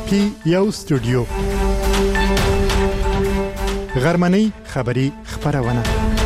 کې یو استودیو غرمنۍ خبری خبرونه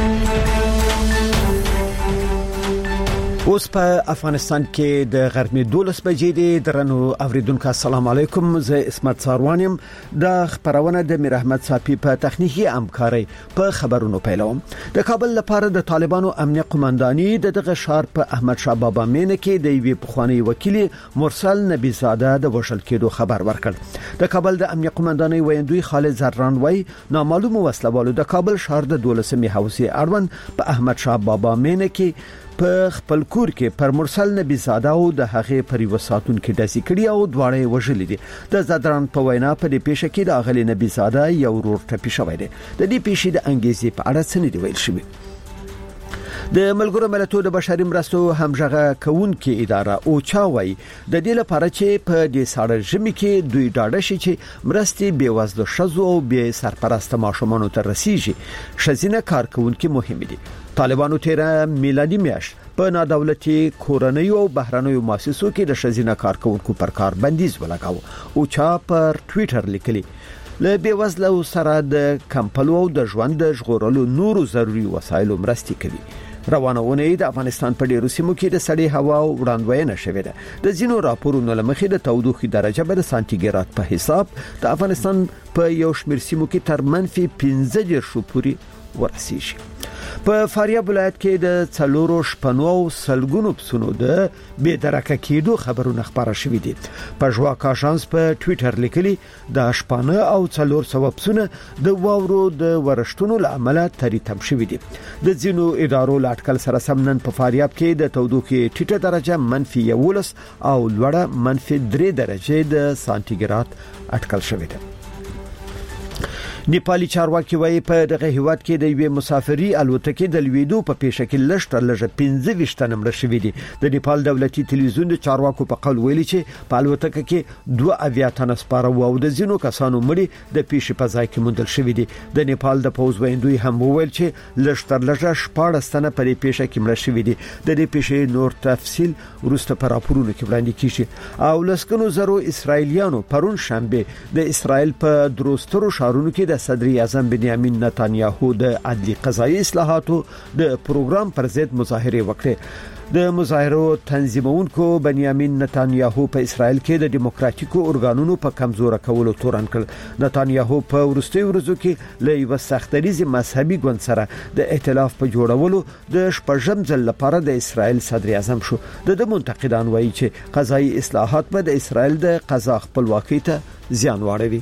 اوس په افغانستان کې د غرمې 12 بجې دي. درنو اوریدونکو السلام علیکم، زه اسمت ساروانم. د خبرونه د میر احمد صافی په تخنیکی همکاري په خبرونو پیلوم. د کابل لپاره د طالبانو امنیه قومنداني دغه شهر په احمد شاه بابا مینه کې د یوې پخوانی وکیل مرسل نبی زاده د وشل کېدو خبر ورکړ. د کابل د امنیه قومنداني ویندوی خالد زران وای نامعلوم وسلوالو د کابل شهر د 12مې حوزې اړوند په احمد شاه بابا مینه کې په خپل کور کې پر مرسل نبی زاده او د هغه پر وساتون کې داسې کړي او دواړه وژلې دي. د زادران په وینا په دې پیښه کې د اغلی نبی زاده یو ورور ټپي شوی دی. د دې پیښې د انګیزې په اړه څه نه دی ویل شوی. د ملګرو ملتونو د بشري مرستو همغږه کوونکې اداره اوچا وای د دې لپاره چې په دې ساړه ژمي کې دوی ډاډه شي چې مرستې بې وزله شذو او بې سرپرسته ماشومانو ته رسیږي. شزینه کارکونکو مهم دي. طالبانو 13 میلادي میاشت په نادولتي کورنۍ او بهرنیو مؤسسو کې د شزینه کارکونکو پر کار بندیز ولګاو. اوچا پر ټوئیټر لیکلی له بیوزله سره د کمپلو او د ژوند د ژغورلو نورو ضروري وسایلو مرستې کوي. روانه اونۍ د افغانستان په ډیرو سیمو کې د سړې هوا وړاندوینه شوې ده. د ځینو راپورونو لمخې د تودوخې درجه به د سانتیګراد په حساب د افغانستان په یو شمېر سیمو کې تر -15 پورې ورسیږي. په فاریاب ولایت کې د څلورو شپنو او سلګونو پسونو د بې درکه کېدو خبرونه خبره شوې دي. په ژوا کاشانس په ټوئیټر لیکلي د شپانه او څلور سو پسونه د واورو د ورشتونو لامل تریتم شوې دي. د ځینو ادارو لاټکل سره سمنن په فاریاب کې د تودوخې ټیټه درجه -11 او لوړه -3 درجه د سانتیګراد اټکل شوې ده. نیپالي چارواکي وایي په دغه هیواد کې د یوې مسافري الوتکې د لویدو په پیښه کې لږ 15 تنه مړه شوي دي. د نیپال دولتي تلویزیون د چارواکو په قول ویلي چې په الوتکه کې 2 اویا تنه سپاره وو او د ځینو کسانو مړي د پیښې په ځای کې موندل شوي دي. د نیپال د پوز ویندوی هم وویل چې لږ 14 تنه په دې پیښه کې مړه شوي دي. د دې پیښې نور تفصیل وروسته په راپورونو کې وړاندې کیږي. او لسکنو زرو اسرایلیانو پرون شنبه د اسرایل په دروسترو شهرونو کې د صدر اعظم بنیامین نتانیاهو د عدلي قضایي اصلاحاتو د پروګرام پر ضد مظاهره وکړه. د مظاهرو تنظیمونکو بنیامین نتانیاهو په اسرائیل کې د دیموکراتیکو ارګانونو په کمزور کولو تورن کړ. نتانیاهو په وروستیو ورځو کې له یو سختریز مذهبي ګوند سره د ائتلاف په جوړولو د شپږم ځل لپاره د اسرائیل صدر اعظم شو. د منتقدان وایي چې قضایي اصلاحات به د اسرائیل د قضا خپلواکۍ ته زیان واړوي.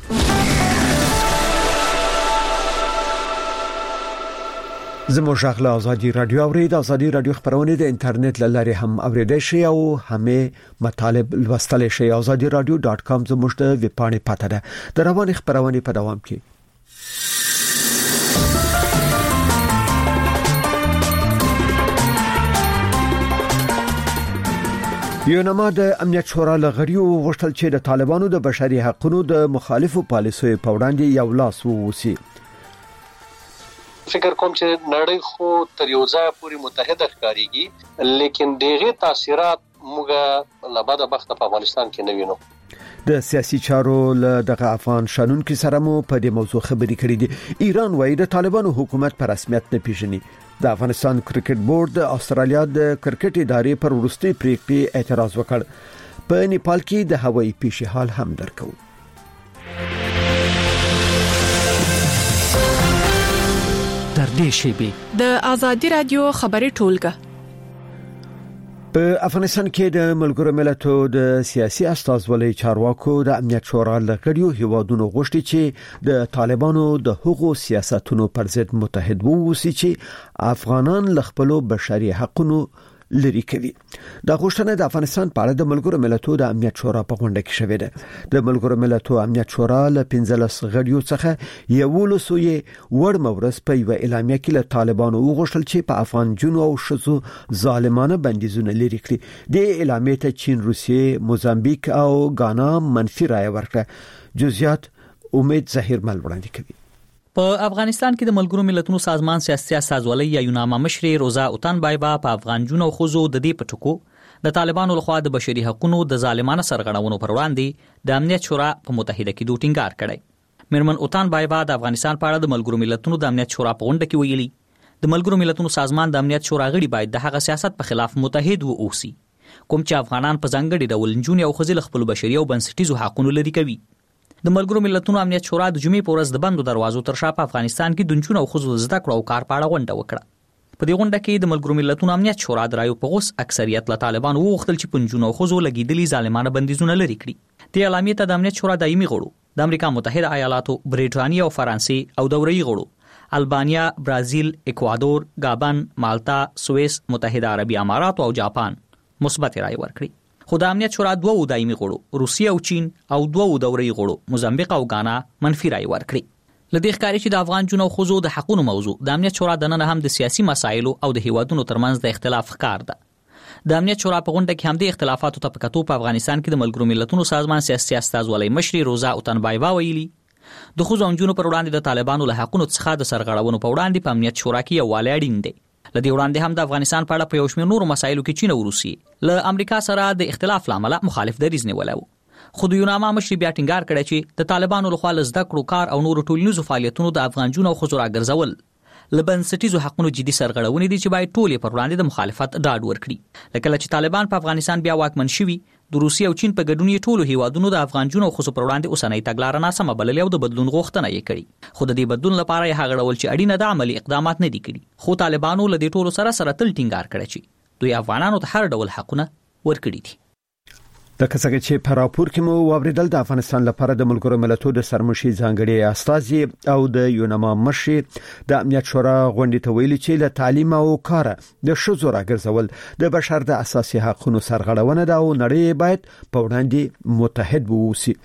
زموږ غږ ازادي رادیو اورید. ازادي رادیو خبرونه د انټرنیټ لارې هم اوریدئ شئ او همې مطالب لوستل شئ. azadiradio.com زموږ د ویب پاڼې پته ده. د رواني خبرونه په دوام کې یونما د امنیت شورا لغړیو غوښتل چې د طالبانو د بشري حقوقو د مخالفو پالیسیو په وړاندې یو لاس ووسی. فکر کوم چې نړۍ خو تر یو ځای پورې متحده ښکاریږي، لیکن دغه تاثیرات موږ لباده بخت په افغانستان کې نه وینو. د سیاسي چارو له دغه افغان شانونکو سره مو په دې موضوع خبرې کړې دي. ایران وایي د طالبانو حکومت پر رسمیت نه پیژني. د افغانستان کرکټ بورډ د استرالیا د کرکټ ادارې پر وروستي پریکړې اعتراض وکړ. په نیپال کې د هوایي پیښې حال هم درکو. د ازادي رادیو خبري ټولګه په افغانستان کې د ملګرو ملتونو د سیاسي استازولۍ چارواکو د امنیت شورا لغړیو هیوادونو غوښتي چې د طالبانو د حقوقو سیاستونو پر ضد متحد ووسی چې افغانان لخپلو بشري حقوقو لري کوي. دا غوښتنه د افغانستان په اړه د ملګرو ملتونو د امنیت شورا په غونډه کې شوې ده. د ملګرو ملتونو امنیت شورا له 15 غړیو څخه یو لسوی ور مورس په یو اعلامیه کې له طالبانو وغوښتل چې په افغان جنو او شذو ظالمانه بندیزونه لري کړي. د اعلامیه ته چین، روسیې، موزامبیک او غانا منفي رائے ورکړه. جزئیات امید ظاهر مل وړاندې کوي. په افغانستان کې د ملګرو ملتونو سازمان سیاسي استازولۍ یا یوناما مشر روزا اوتان بایبا په افغان جنو خوځو د دې پټکو د طالبانو لخوا د بشري حقوقو د ظالمانه سرغړونو پر وړاندې د امنیت شورا په متحده کېدو ټینګار کړی. میرمن اوتان بایبا د افغانستان په اړه د ملګرو ملتونو د امنیت شورا په غونډه کې ویلي د ملګرو ملتونو سازمان د امنیت شورا غړي باید د هغه سیاست په خلاف متحد ووسی کوم چې افغانان په ځانګړي ډول نجونې او ښځې خپل بشري او بنسټیزو حقوقو لري کوي. د ملګرو ملتونو امنیت شورا د جمعې په ورځ د بندو دروازو تر شا په افغانستان کې د نجونو او ښځو زده کړو او کار په اړه غونډه وکړه. په دې غونډه کې د ملګرو ملتونو امنیت شورا د رایو په غوس اکثریت له طالبانو وغوښتل چې په نجونو او ښځو لګیدلي ظالمانه بندیزونه لري کړي. دې اعلامیې ته د امنیت شورا دایمي غړو د امریکا متحده ایالاتو، بریټانیا او فرانسې او دوري غړو البانیا، برازیل، اکوادور، گابن، مالتا، سوئیس، متحده عربي امارات او جاپان مثبت رای ورکړي. خو د امنیت شورا دوه دایمي غړو روسیه او چین او دوه دوري غړو موزمبیق او غانا منفي رای ورکړي. لدې ښکاري چې د افغان جنو خوځو د حقوقو موضوع د امنیت شورا د نن هم د سیاسي مسایلو او د هیوادونو ترمنځ د اختلاف ښکار ده. د امنیت شورا په غونډه کې هم د اختلافاتو ته په کتو په افغانستان کې د ملګرو ملتونو سازمان سیاسي استازولۍ مشري روزا اوتن بایبا ویلي د خوځو او جنو پر وړاندې د طالبانو له حقوقو څخه د سرغړونو په وړاندې په امنیت شورا کې یووالی اړین دی. لدې وړاندې هم د افغانستان په اړه په یو شمېر نورو مسایلو کې چین او روسیې له امریکا سره د اختلاف لامل مخالف دریځ نیولی و. خو د یوناما مشري بیا ټینګار کړی چې د طالبانو لخوا له زده کړو، کار او نورو ټولنیزو فعالیتونو د افغان جنو او ښځو راګرځول له بنسټیزو حقوقو جدي سرغړونې دي چې باید ټول پر وړاندې د مخالفت ډاډ ورکړي. لکه چې طالبان په افغانستان بیا واکمن شوي، د روسیې او چین په ګډون ټولو هیوادونو د افغان جنو او ښځو پر وړاندې اوسنۍ تګلاره ناسمه بللې او د بدلون غوښتنه یې کړې. خو د دې بدلون لپاره یې هغه ډول چې اړینه ده عملي اقدامات نه دي کړي. خو طالبانو له دې ټولو سره تل ټینګار کړی چې دوی افغانانو ته هر ډول حقونه ورکړي دي. د کسګه چې په راپور کې مو واوریدل د افغانستان لپاره د ملګرو ملتونو د سرمشي ځانګړي استازي او د یوناما مشري د امنیت شورا غونډې ته ویلي چې له تعلیم او کار د ښځو راګرځول د بشر د اساسي حقوقو سرغړونه ده او نړۍ باید په وړاندې متحد ووسی.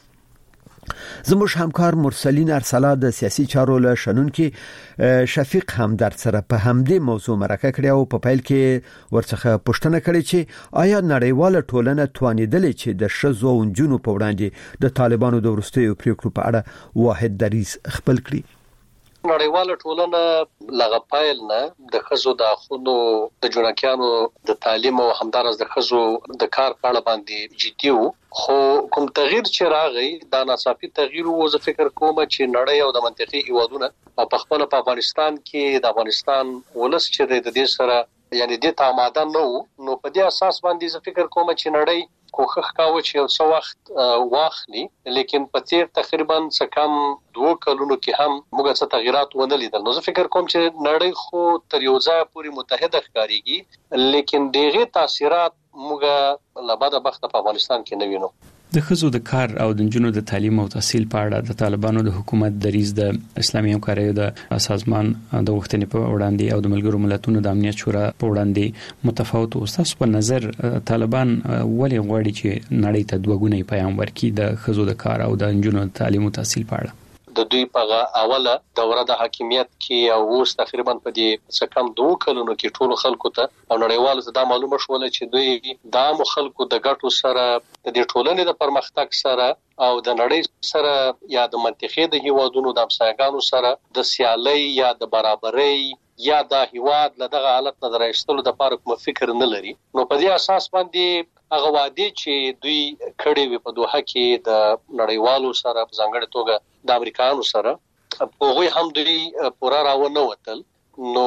زموږ همکار مرسلین ارسلا د سیاسي چارو له شنونکو شفیق همدرد سره په همدې موضوع مرکه کړې او په پیل کې ورڅخه پوښتنه کړې چې آیا نړیواله ټولنه توانیدلې چې د ښځو او نجونو په وړاندې د طالبانو د وروستیو پریکړو په اړه واحد دریځ خپل کړي؟ نړیواله ټولنه لغه پایل نه د ښځو د حقوقو د جنکیانو د تعلیم او همدارس د ښځو د کار په اړه باندې جدي وو. خو کوم تغییر چې راغی دا ناڅاپي تغییر وو. زه فکر کوم چې نړۍ او د منطقي هیوادونه په خپل په افغانستان کې د افغانستان ولس چې د دې سره یعنی د تاماده نو په دې اساس باندې زه فکر کوم چې نړۍ کوښښ کاوه چې یو څه وخت واخلي، لیکن په تیر تقریبا څه کم 2 کلونو کې هم موږ څه تغیرات ونه لیدل. نو زه فکر کوم چې نړۍ خو تر یو ځای پورې متحده ښکاریږي، لیکن دغه تاثیرات موږ لباده بخت په افغانستان کې نه وینو. د ښځو د کار او د نجونو د تعلیم او تحصیل په اړه د طالبانو د حکومت دریځ د اسلامي همکاریو د سازمان د غوښتنې په وړاندې او د ملګرو ملتونو د امنیت شورا په وړاندې متفاوت او تاسو په نظر طالبان ولې غواړي چې نړۍ ته دوه ګونی پیغام ورکړي د ښځو د کار او د نجونو د تعلیم او تحصیل په اړه؟ د دوی په اوله دوره د حاکمیت کې او اوس تقریبا په دې څه کم 2 کلونو کې ټول خلکو ته او نړیوالو ته دا معلومه شول چې دوی د عام خلکو د ګټو سره د دې ټولنې د پرمختګ سره او د نړۍ سره یا د منطقې د هیوادونو د همسایګانو سره د سیالي یا د برابرۍ یا د هیواد له دغه حالت نه درایستلو د لپاره کوم فکر نه لري. نو په دې اساس باندې هغه وادي چې دوی کړي وي په دوحه کې د نړیوالو سره په ځانګړي توګه د امریکایانو سره هغه هم دوی پورا راونه وتل. نو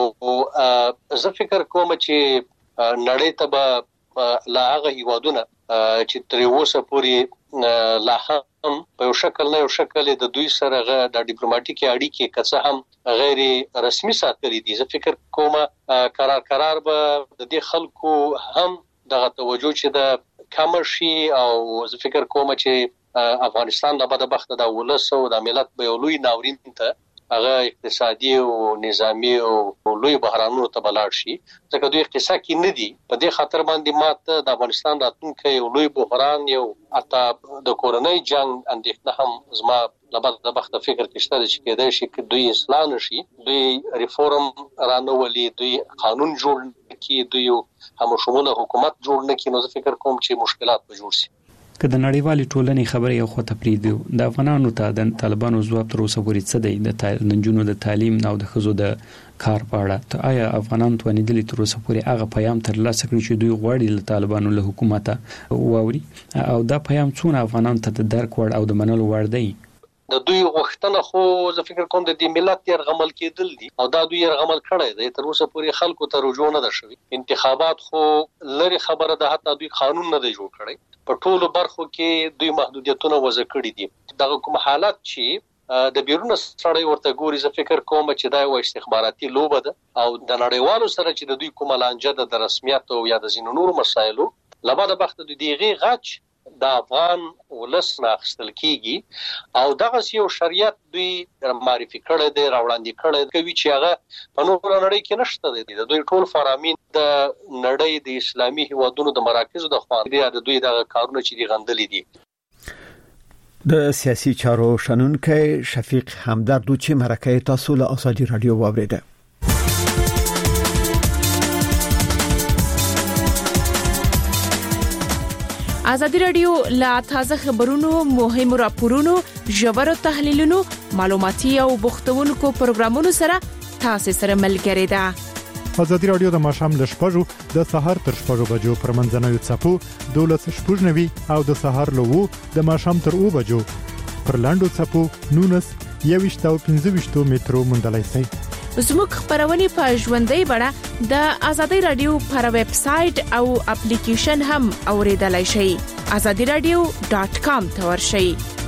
زه فکر کوم چې نړۍ ته به لا هغه هیوادونه چې تر اوسه پورې لا هم په یو شکل نه یو شکل د دوی سره د ډیپلوماټیکي اړیکې کڅه هم غیر رسمي ساتري دي. زه فکر کوم قرار به د دې خلکو هم دغه توجه چې د کمرشي او زه فکر کوم چې افغانستان د بدبخت د ولس او د ملت به لوی ناورین ته هغه اقتصادي او نظامی او لوی بحرانونو ته بلاړ شي، ځکه دوی اقتصاد کې نه دي. په دې خاطر باندې ماته د افغانستان راتلونکي یو لوی بحران یو اته د کورونای جنگ اندېښنه هم زما لبد بخت فکر کې شته چې کېدای شي چې دوی اصلاح نشي، دوی ریفورم رانولي، دوی قانون جوړ کړي، دوی هم شموله حکومت جوړ نه کړي. نو زه فکر کوم چې مشکلات به جوړ شي. که د نړیوالې ټولنې خبرې یو خو تفریدو د افغانانو ته د طالبانو ځواب تر اوسه پورې څه دی د نجونو د تعلیم او د ښځو د کار په اړه؟ ته آیا افغانان توانیدلي تر اوسه پورې هغه پیغام ترلاسه کړي چې دوی غواړي له طالبانو له حکومته واوري، او دا پیغام څونه افغانانو ته د درک وړ او د منلو وړ دی؟ د دوی غوښتنه خو زه فکر کوم د دې ملت يرغمل کېدل دي او دا دوی يرغمل کړی دی. تر اوسه پورې خلکو ته رجوع نه ده شوی. انتخابات خو لري خبره ده، حتی دوی قانون نه دی جوړ کړی. په ټولو برخو کې دوی محدودیتونه وضع کړي دي. دغه کوم حالت چې د بیرون سره ورته ګوري، زه فکر کوم چې دا یو استخباراتي لوبه ده او د نړیوالو سره چې د دوی کومه لانجه د رسمیت او یا د ځینو نورو مسایلو لباده بخت د دیغه غچ د افغان ولس نه اخیستل کیږي او دغه یو شریعت دوی معرفي کړی دی، راوړاندې کړی کوي چې هغه په نور نړۍ کې نشته دی. د دوی ټول فرامین د نړۍ د اسلامي هیوادونو د مراکزو د خوان دي، د دوی دغه کارونه چې دی غندلې دي. د سیاسي چارو شنونکي شفیق همدردو چې مرکه تاسو له ازادي رادیو واوریده. ازادي رادیو لا تازه خبرونو، مهمو راپورونو، ژورو تحلیلونو، معلوماتي او بوختونکو پروګرامونو سره تاسو سره ملګری ده. ازادي رادیو د ماښام ل 6:00 د سهار تر 6:00 بجو پر منځنوي څپو 12:90 او د سهار له 2 د ماښام تر 2 بجو پر لاندو څپو 19 او 15 مترو مندلای سي. زموږ خبرونه په ژوندۍ بڼه د ازادي رادیو پر ویب سټ او اپلیکیشن هم اوریدلای شئ. azadiradio.com ته ورشئ.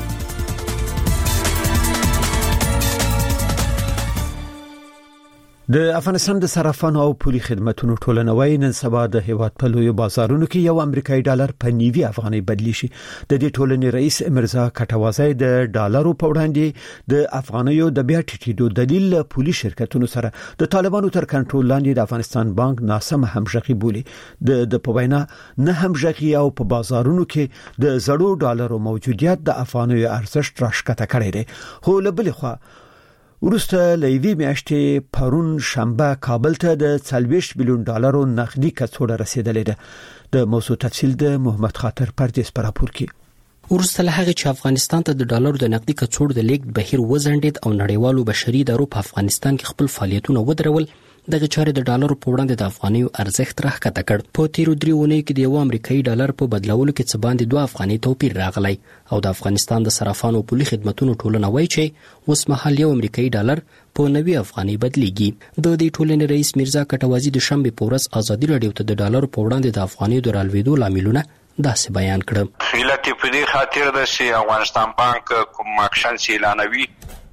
د افغانستان د صرافانو او پولي خدماتو ټولنوي نن سبا د هیواد په لوی بازارونو کې یو امریکایي ډالر په 90 افغاني بدلی شي. د دې ټولنې رئیس مرزا کټوازی د ډالرو په وړاندې د افغانیو د بیا ټیټېدو دلیل پولي شرکتونو سره د طالبانو تر کنټرول لاندې د افغانستان بانک ناسم همغږي بولي. د پوینا نه همغږي او په بازارونو کې د زړو ډالرو موجودیت د افغانیو ارزښت راښکته کړی دی. خو له بل خوا ورسته لوي میاشتې پرون شنبه کابل ته د 40 بلیون ډالرو نقدي کڅوړه رسیدلې ده. د موضوع تفصیل د محمد خاطر پردیس پر راپور کې. ورسته له هغه چې افغانستان ته د ډالرو د نقدي کڅوړو د لیږد بهیر وزندید او نړیوالو بشري ادارو په افغانستان کې خپل فعالیتونه ودرول، دغه چارې د ډالرو په وړاندې د افغانیو ارزښت راښکته کړ. په تیرو 3 اونیو کې د یو امریکایي ډالر په بدلولو کې څه باندې 2 افغاني توپیر راغلی او د افغانستان د صرافانو او پولي خدماتو ټولنه وایي چې اوس مهال یو امریکایي ډالر په 90 افغاني بدلیږي. د دې ټولنې رئیس مرزا کټوازی د شنبه په ورځ ازادي رادیو ته د ډالرو په وړاندې د افغانیو د رالوېدو لاملونه داسې بیان کړ. علت په دې خاطر ده چې افغانستان بانک کوم اکشن اعلانوي،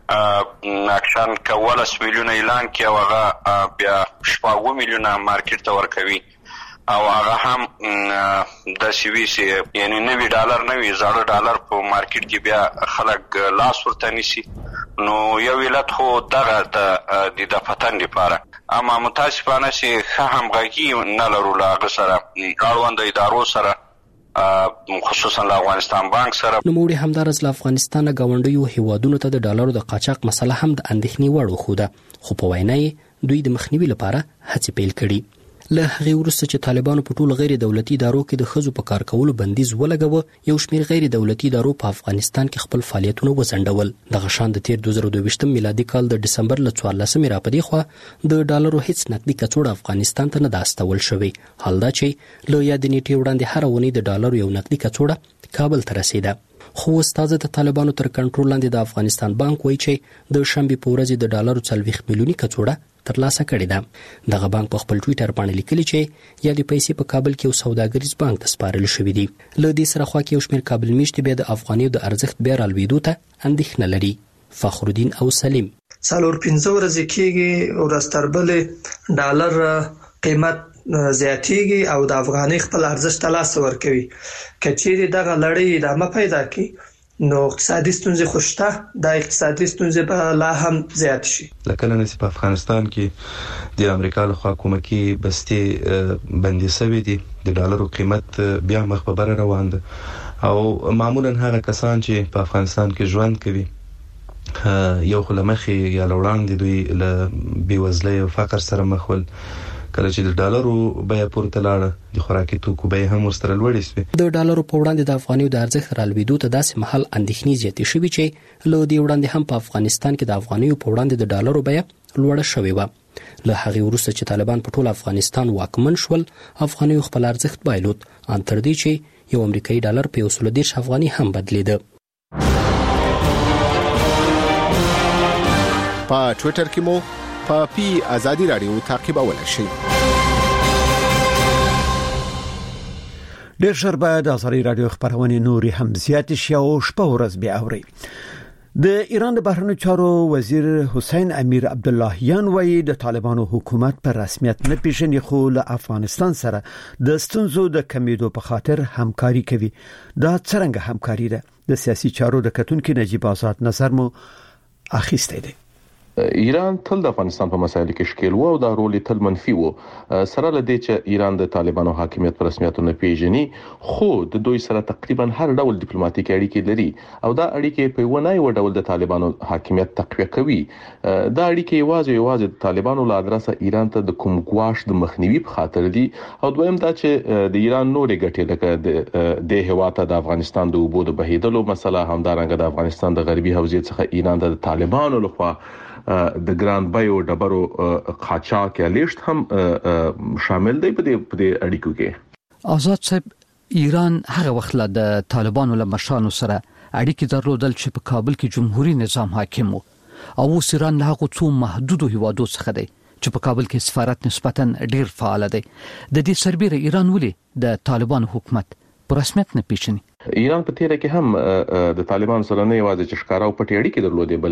اکشن کوله 1 میلیون اعلان کې او هغه بیا 7 میلیونه مارکیټ ته ورکوي او هغه هم د سیوی سي یعنی نوی ډالر نوی زړه ډالر په مارکیټ کې بیا خلک لاس ورته نشي. نو یو علت خو دغه د فتن لپاره، اما متاسفانه چې همغږي نه لرو له سره اړوند ادارو سره، خصوصا له افغانستان بانک سره. نوموړي همدارس له افغانستان غونډیو هیوادونو ته د ډالرو د قاچاق مسله هم د اندېښنې وړ وخوده، خو په وینا یې دوی د مخنیوي لپاره هڅې پیل کړي. له هغه وروسته چې طالبانو په ټولو غیر دولتي ادارو کې د خزو په کار کولو بندیز ولګاوه، یو شمېر غیر دولتي ادارو په افغانستان کې خپل فعالیتونه وزندول. دغه شان د تیر 2022 میلادي کال د دسمبر ل 14 را پدې خو د ډالرو هیڅ نقدي کڅوړه افغانستان ته نه داستول شوی. حال دا چې له یاد نیټه وړاندې هر ونی د ډالرو یو نقدي کڅوړه کابل ته رسیده. خو استاد د طالبانو تر کنټرول لاندې د افغانستان بانک وایي چې د شنبه په ورځ د ډالرو 40 میلیوني کڅوړه ترلاسه کړې ده. دغه بانک په خپل ټویټر باندې لیکلي چې یا د پیسې په کابل کې یو سوداګریز بانک ته سپارل شوې دي. له دې سره خو کې یو شمېر کابل میشتې بیا د افغانیو د ارزښت بیا رالوېدو ته اندېښنه لري. فخرالدین او سلیم 4-5 ورځې کېږي ورستربل ډالر قیمت زیاتېږي او د افغاني خپل ارزښت تلاس ورکوي. کچېری دغه لړۍ ادامه پیدا کړي نو اقتصادي ستونزې خوشته، د اقتصادي ستونزې به لا هم زیات شي. لکه نن په افغانستان کې د امریکا له خوا کومکی بستي بندي شوی دي، د ډالرو قیمت بیا مخ په بره روان ده او معمولا هغه کسان چې په افغانستان کې ژوند کوي یو خلمخي یا لوړاندې دوی له بیوزلۍ او فقر سره مخ ول، کله چې د ډالرو بیه پورته لاړه د خوراکي توکو بیه هم ورسره لوړې شوې. د ډالرو په وړاندې د افغانیو د ارزښت رالوېدو ته داسې مهال اندېښنې زیاتې شوې چې له دې وړاندې هم په افغانستان کې د افغانیو په وړاندې د ډالرو بیه لوړه شوې و. له هغې وروسته چې طالبان په ټول افغانستان واکمن شول، افغانیو خپل ارزښت بایلود، ان تر دې چې یو امریکایي ډالر په 130 افغاني هم بدلیده. په ټوئیټر کې مو په پی آزادی رادیو تعقیبولای شئ. ډېر ژر به د آزادی رادیو خبرونه نوري هم زیات شي او شپه ورځ به اوري. د ایران د بهرنیو چارو وزیر حسین امیر عبداللهیان وایي د طالبانو حکومت پر رسمیت نه پیژني، خو له افغانستان سره د ستونزو د کمیدو په خاطر همکاري کوي. دا څنګه همکاري ده؟ د سیاسي چارو د کتونکو نجیب آزاد نظر مو اخیسته دی. ایران تل د افغانستان په مسایلو کې شکیل وو او دا رول تل منفي وو. سره لدې چې ایران د طالبانو حاکمیت پر رسمیت نه پیژني، خو د دوی سره تقریبا هر ډول ډیپلوماټیک اړیکې لري او دا اړیکې په ونه یو ډول د طالبانو حاکمیت تقویه کوي. دا اړیکې یوازې د طالبانو له ادرسه ایران ته د کوم ګواښ د مخنیوي په خاطر دي، او دویم دا چې د ایران نورې ګټې لکه د هیواته د افغانستان د اوبو د بهیدلو مسله، همدارنګه د افغانستان د غربي حوزې څخه ایران د طالبانو لخوا د ګران بایو ډبرو قاچاق یا لیشت هم شامل دی په دې اړیکو کې. آزاد صاحب، ایران هغه وخت له د طالبانو له مشرانو سره اړیکې درلودل چې په کابل کې جمهوریت نظام حاکم وو، او اوس ایران له هغو څو محدودو هیوادو څخه دی چې په کابل کې سفارت نسبتاً ډیر فعال دی. د دې سربېره ایران ولې د طالبانو حکومت په رسمیت نه پیژني؟ ایران په تیره کې هم د طالبانو سره نه یوازې چې ښکارا او پټې اړیکې درلودې،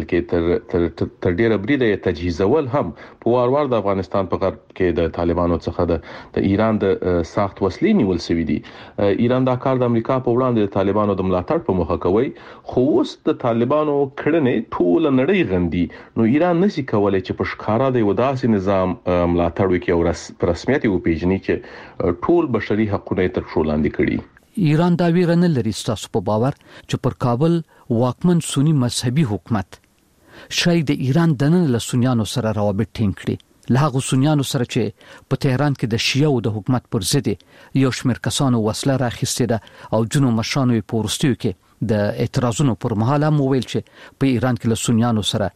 بلکې تر ډیره بریده تجهیزول هم په وار د افغانستان په غرب کې د طالبانو څخه د ایران د ساخت وسلې نیول شوې دي. ایران دا کار د امریکا په وړاندې د طالبانو د ملاتړ په موخه کوي، خو اوس د طالبانو کړنې ټول نړۍ غندي. نو ایران نشي کولای چې په ښکارا د وداسي نظام ملاتړ وکړي او رسمیت یې وپیژني چې ټول بشري حقوق تر پښو لاندې کړي. ایران دا ویره نه لري ستاسو په باور چې پر کابل واکمن سنی مذهبي حکومت شاید د ایران د نن له سنیانو سره روابط ټینګ کړي، له هغو سنیانو سره چې په تهران کې د شیعه او د حکومت پر ضد یو شمېر کسانو وسله راخیستې ده، او جنو مشرانو یې په وروستیو کې د اعتراضونو پر مهال هم وویل چې په ایران کې له سنیانو سره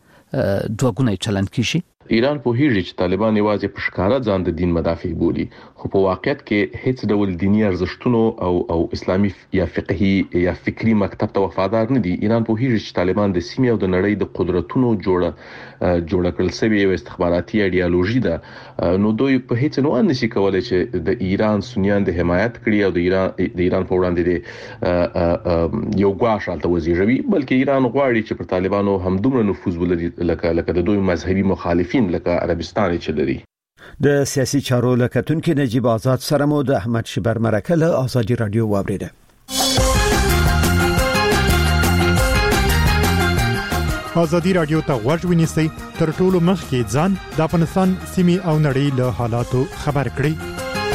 دوه چلند کیږي. ایران په هیڅ چې طالبان یوازې په ښکارا ځان د دین مدافع بولي، خو په واقعیت کې هیڅ ډول دینی ارزښتونو او اسلامي یا فقهي یا فکری مکتب ته وفادار نه دي. ایران په هیڅ چې طالبان د سیمې او د نړۍ د قدرتونو جوړ کړل سوي یو استخباراتي ایډیالوژي ده. نو دوی په هیڅ نه نشي کولای چې د ایران سنیان د حمایت کړي او د ایران په وړاندې د یو ګواښ حالت وزیږوي، بلکې ایران غواړي چې پر طالبانو هم دومره نفوذ ولري لکه د دوی مذهبي مخالفین لکه عربستان چې لري. د سیاسي چارو لکتونکو نجیب آزاد سره مو د احمد شبر مرکه له آزادی رادیو واوریده. آزادی رادیو ته غوږ ونیسئ، تر ټولو مخکې ځان د افغانستان سیمې او نړۍ له حالاتو خبر کړئ.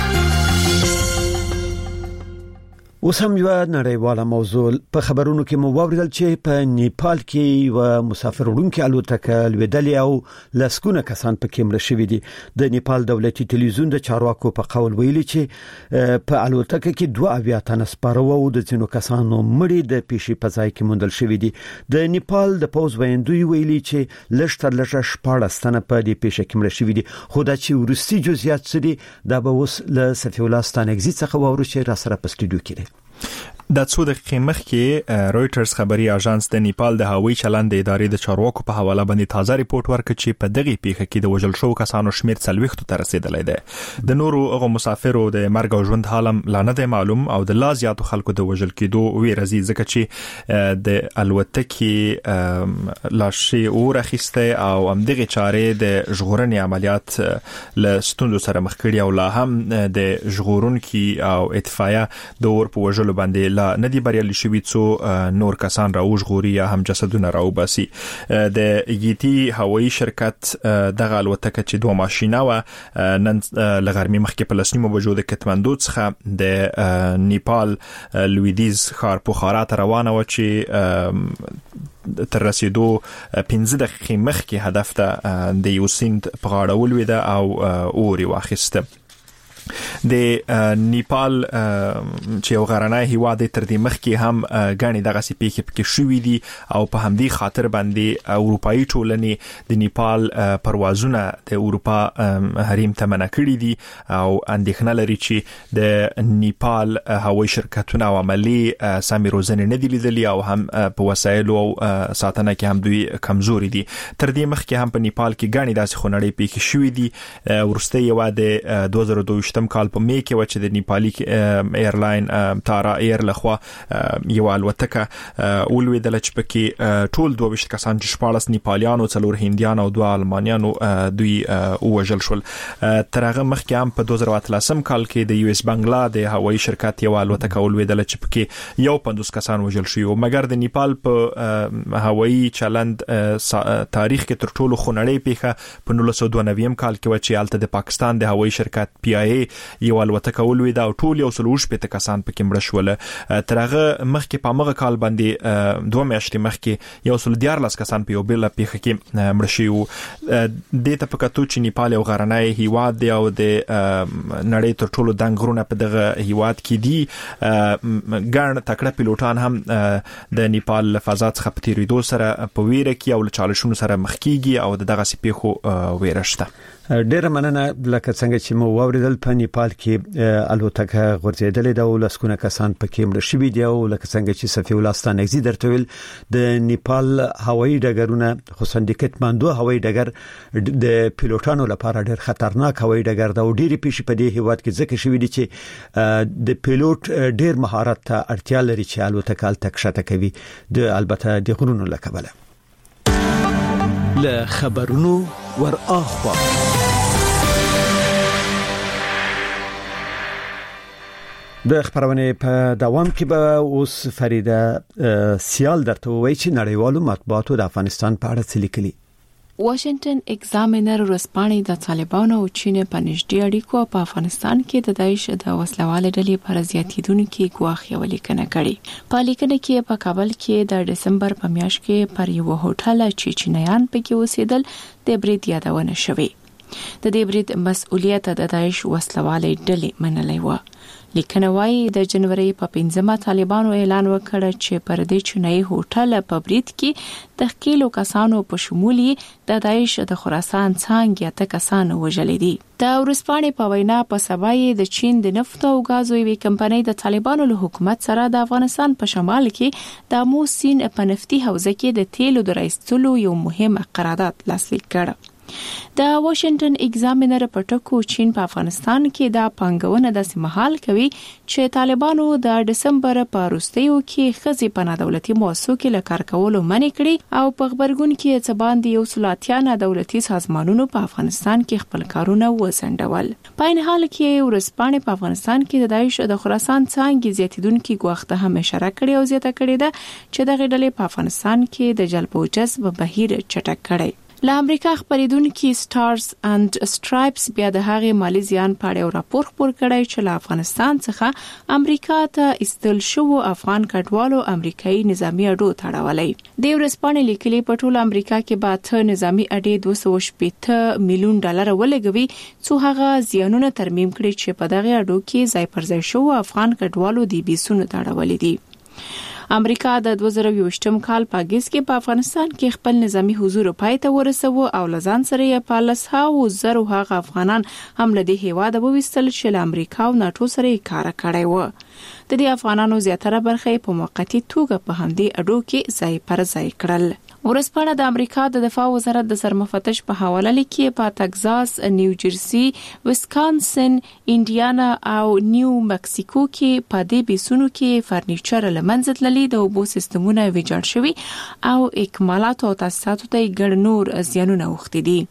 اوس هم یو نړیواله موضوع په خبرونو کې مو واوریدل چې په نیپال کې یو مسافر وړونکي الوتکه لویدلې او لسکونه کسان پکې مړه شوي دي. د نیپال دولتي تلویزیون د چارواکو په قول ویلي چې په الوتکه کې 2 اویاتن سپاره وو، د ځینو کسانو مړي د پیښې په ځای کې موندل شوي دي. د نیپال د پوز ویندوی ویلي چې لږ تر لږه 14 تنه په دې پیښه کې مړه شوي دي، خو دا چې ورستي جزئیات څه دي دا به اوس له صفی الله ستانګزي څخه واورو چې را سره په استودیو کې دي. د څو دقیقې مخکې رويټرز خبري اژانس د نیپال د هوایي چلند ادارې د چارواکو په حواله باندې تازه ریپورت ورکړ چې په دغه پیښه کې د وژل شوو کسانو شمېر 40 ته رسیدلی دی. د نورو هغه مسافرو د مرګ او ژوند حالم لا نه دی معلوم، او د لا زیاتو خلکو د وژل کېدو ویره زی ځکه چې د الوتکې لاشي اور اخیسته او همدغه چارې د ژغورنې عملیات له ستونزو سره مخ کړي، او لا هم د ژغورونکو او اتفاقیه د اور په وژلو باندې ندی بریالي شوی څو نور کسان راوژغوري یا هم جسدونه راوباسي. د ایګیتی هوایي شرکت دغه الوتکه چې 2 ماشینه و نن لغرمې مخکې په لسنیمو بجو د کتمندو څخه د نیپال لویدیز ښار پوخارا ته روانه و چې تر رسیدو 15 دقیقې مخکې هدف ته د یو سیند په غاړه ولویده او اوري واخیسته. د نیپال چې یو غرنی هیواد تر دې مخکې هم غاڼې دغه سپیکې پکې شوې دي او په همدې خاطر باندې اروپאי ټولنې د نیپال پروازونه د اروپا حریم ته منع کړي دي او اندېښنه لري چې د نیپال هوایي شرکتونه او عملی سمې روزنې نه دي لیدلي او هم په وسایلو او ساتنه کې هم دوی کمزوري دي. تر دې مخکې هم په نیپال کې غاڼې داسې خونړۍ پېښې شوې دي. ورسته یو د 2022 کال په می کې و چې د نیپالي ایرلاین تارا ایر لخوا یو الوتکه ولویدل چې پکې ټول 22 کسان چې 14 نیپالیانو 4 هندیان او 2 المانیانو دوی وژل شول. تر هغه مخکې هم په 2013 کال کې د یو اس بنگلا د هوایي شرکت یو الوتکه ولویدل چې پکې یو 50 کسان وژل شوی. مګر د نیپال په هوایي چلند تاریخ کې تر ټولو خونړۍ پیښه په 1992 کال کې و چې الته د پاکستان د هوایي شرکت پی آی ای یو الوتکه ولویده او ټول یو 100 کسان پکې مړه شول. تر هغه مخکې په هغه کال باندې 2 میاشتې مخکې یو 114 کسان په یو بل پیښه کې مړه شوي. د ته پکاتو چې نیپال یو غرنی هیواد دی او د نړۍ تر ټولو دنګ غرونه په دغه هیواد کې دي. ګڼ تکړه پیلوټان هم د نیپال فضا څخه په تیریدو سره په ویره کې او چالشونو سره مخ کیږي او دغه سپیخو ویرشته. ډیره مننه. لکه څنګه چې مو واوریدل په نیپال کې الوتکه غورځېدلې ده او لسکونه کسان پکې مړه شوي دي او لکه څنګه چې صفي ولستان نګزي درته ویل د نیپال هوایي ډګرونه خصوصا د کټماندو هوایي ډګر د پیلوټانو لپاره ډېر خطرناک هوایي ډګر ده او ډېری پیښې په دې هیواد کې ځکه شوي دي چې د پیلوټ ډېر مهارت ته اړتیا لري چې الوتکه الته کښته کوي د البته د غرونو لکبله. له خبرونو ور اخوا د خبرونه په دوام کې به اوس فریده سیال درته وایي چې نړیوالو مطبوعاتو د افغانستان په اړه څه لیکلي. واشنگټن ایگزامینر ورسپانې د طالبانو او چین په نږدې اړیکو په افغانستان کې د داعش د وسلواله ډلې پر زیاتیدونکو ګواښ یو لیکنه کړې. په لیکنه کې په کابل کې د دسمبر په میاشت کې پر یو هوټل چیچنیان پکې اوسېدل د برید یادونه شوې. د دې برید مسؤلیت د داعش وسلواله ډلې منلې و. لیکنه وايي د جنوري په 15مه طالبانو اعلان وکړ چې پر دې چینایي هوټل په برید کې د خېلو کسانو په شمول د داعش د خراسان څنګه ته کسان وژل دي. د ورسپانې په وینا په سبای د چین د نفت او غازو یوې کمپنۍ د طالبانو له حکومت سره د افغانستان په شمال کې د امو سیند په نفتي حوزه کې د تیلو د رایستلو یو مهم قرارداد لاسلیک کړ. د واشنگټن ایگزامینر په ټکو چین په افغانستان کې د پنګونه د سیمهال کوي چې طالبانو د دسمبر په وروستیو کې خزي په دولتي مؤسسو کې لکار کولو منې کړي او په خبرګون کې څه باندې یو سلاتیانه دولتي سازمانونو په افغانستان کې خپل کارونه وسنډول. په ان حال کې ورسپانې په افغانستان کې د داعش د خراسان څنګه زیاتیدونکو ګواښ هم اشاره کړې او زیاته کړې ده چې د غډلې په افغانستان کې د جلب او جذب بهیر چټک کړي. له امریکا خبرېدونکو سټارز اند سټرایپس بیا د هغې مالی زیان په اړه راپور خپور کړی چې له افغانستان څخه امریکا ته استل شو افغان کډوالو امریکایي نظامی اډو تړولې. د ورسپانې لیکلي په ټول امریکا کې به ته نظامی اډې 280 میلیون ډالر ولګوي څو هغه زیانونه ترمیم کړي چې په دغه اډو کې ځای پر ځای شو افغان کډوالو دی بیسونو تړولې دي. امریکا د 2020 کال په اگست کې په افغانستان کې خپل نظامی حضور پای ته ورسوه او لزان سره یې په لسهاو زرو هغه افغانان هم له دې هیواده وویستل چې له امریکا او ناتو سره یې کار کړی و. د دې افغانانو زیاتره برخه په موقتی توګه په همدې اډو کې ځای پر ځای کړل. ورسپانه د امریکا د دفاع وزارت د سرمفتش په حواله لیکي په تگزاس، نیو جرسي، ویسکانسن، انډیانا او نیو مکسیکو کې په دې بیسونو کې فرنیچر لمنځه تللي د اوبو سیستمونه ویجاړ شوي او اکمالات او تاسیساتو ته ګڼ نور زیانونه وختي دي.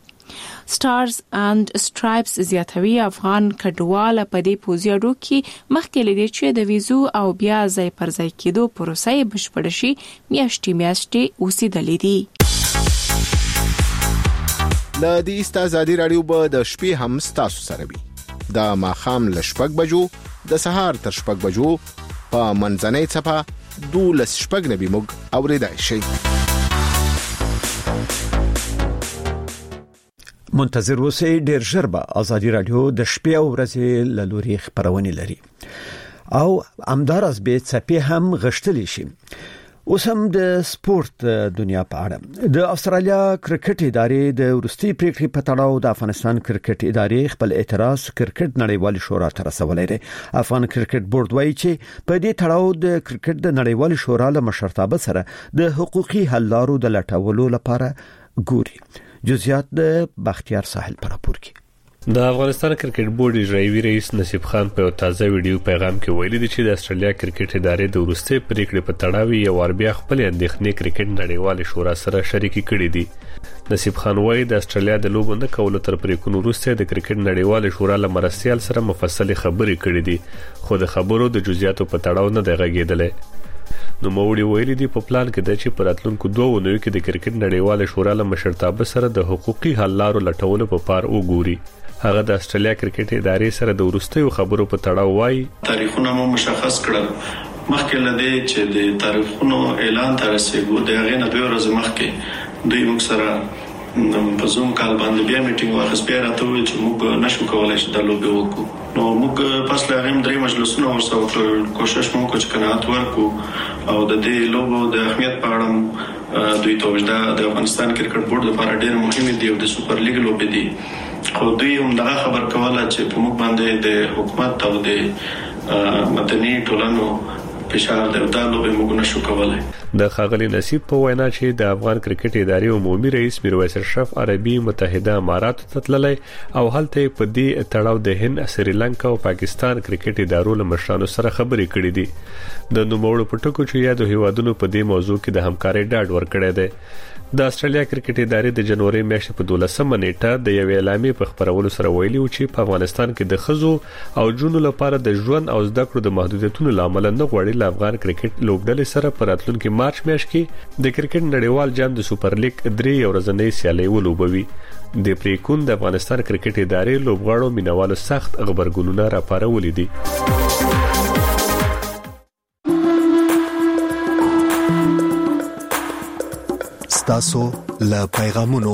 سټارز اند سټرایپس زیاتوي افغان کډوال په دې پوزیاډو کې مخکې لري چې د ویزو او بیا ځای پر ځای کېدو پروسه یې بشپړ شي میاشتې اوسېدلې دي. د دې استازادي رادیو به د شپې هم تاسو سره وي. د ماخام ل شپږ بجو د سهار تر شپږ بجو په منځنۍ چپه 12 شپږ نبي موږ اوریدای شي. منتظر اوسئ، ډیر ژر به ازادي رادیو د شپې او ورځې له لوري خبرونه لري او همدارس به څپې هم غشتلی شي. اوس هم د سپورت دنیا په اړه د استرالیا کرکټ ادارې د ورستي پریکړې په تړاو د افغانستان کرکټ ادارې خپل اعتراض کرکټ نړیوال شورا ته رسولی دی. افغان کرکټ بورډ وایي چې په دې تړاو د کرکټ د نړیوال شورا له مشرتابه سره د حقوقي حل لارو د لټولو لپاره ګوري. جزئیات د بختیار ساحل پر راپور کې. د افغانستان کرکټ بورډ اجرایي رئیس نصیب خان په تازه ویډیو پیغام کې ویلي دی چې د استرالیا کرکټ ادارې د ورستي پریکړې په تړاو یو ور بیا خپل اندېښنې کرکټ نړیوال شورا سره شریکي کړې دي. نصیب خان وایي د استرالیا د لوبو نه کولو تر پریکړو وروسته د کرکټ نړیوال شورا له مرستيال سره مفصل خبرې کړې دي، خو د خبرو د جزئیاتو په تړاو نه دی غږېدلی. نو موړي ویلي دی په پلان کې د چې په راتلونکو 2 اونیو کې د کرکټ نړیوال شورا له مشرتابه سره د حقوقي حل لارو لټولو په پار وګوري. هغه د استرالیا کرکټ ادارې سره د ورستیو خبرو په تړاو وایي تاریخونه مو مشخص کړل. مخکې لدی چې د تاریخونو اعلان تر رسیدو د هغه نه 2 ورځې مخکې دوی موږ سره په زوم کال باندې بیا میټینګ واخیست، بیا راته ویل چې موږ نشو کولای چې د لوبي وکړو. نو موږ پس له هغه 3 مجلسونه ورسره کوشش مو وکړ چې قناعت ورکړو او د دې لوبو د اهمیت په اړه دوی توجه د افغانستان کرکټ بورډ لپاره ډېر مهم دی او د سوپر لیګ لوبي دي. خو دوی هم دا خبر کوله چې په موږ باندې د حکومت او د مدني ټولنو فشار د لوبي موږ نشو کولای. د خاغلی نصیب په وینا چې د افغان کرکټ ادارې عمومي رئیس میرویس اشرف عربي متحده امارات ته تللی او هلته په دې تړاو د هند، سریلانکا او پاکستان کرکټ ادارو له مشرانو سره خبرې کړې دي. د نوموړو پټکو چې یادو هیوادونو په دې موضوع کې د همکارۍ ډاډ ورکړی دی. د استرالیا کرکټ ادارې د جنوري میاشتې په 12مه نیټه د یو اعلامیه په خبرولو سره ویلي و چې په افغانستان کې د خزو او جنونو لپاره د ژوند او زده کړو د محدودیتونو لامل نه غوړي ل افغان کرکټ لوبډلې سره په راتلونکي مارچ میاشت کې د کرکټ نړیوال جام د سوپر لیګ 3 ورځنۍ سیالي ولوبوي. د پریکون د افغانستان کرکټ ادارې لوبغاړو مینوالو سخت خبرګونونه راپارولې دي. تاسو له پیغامونو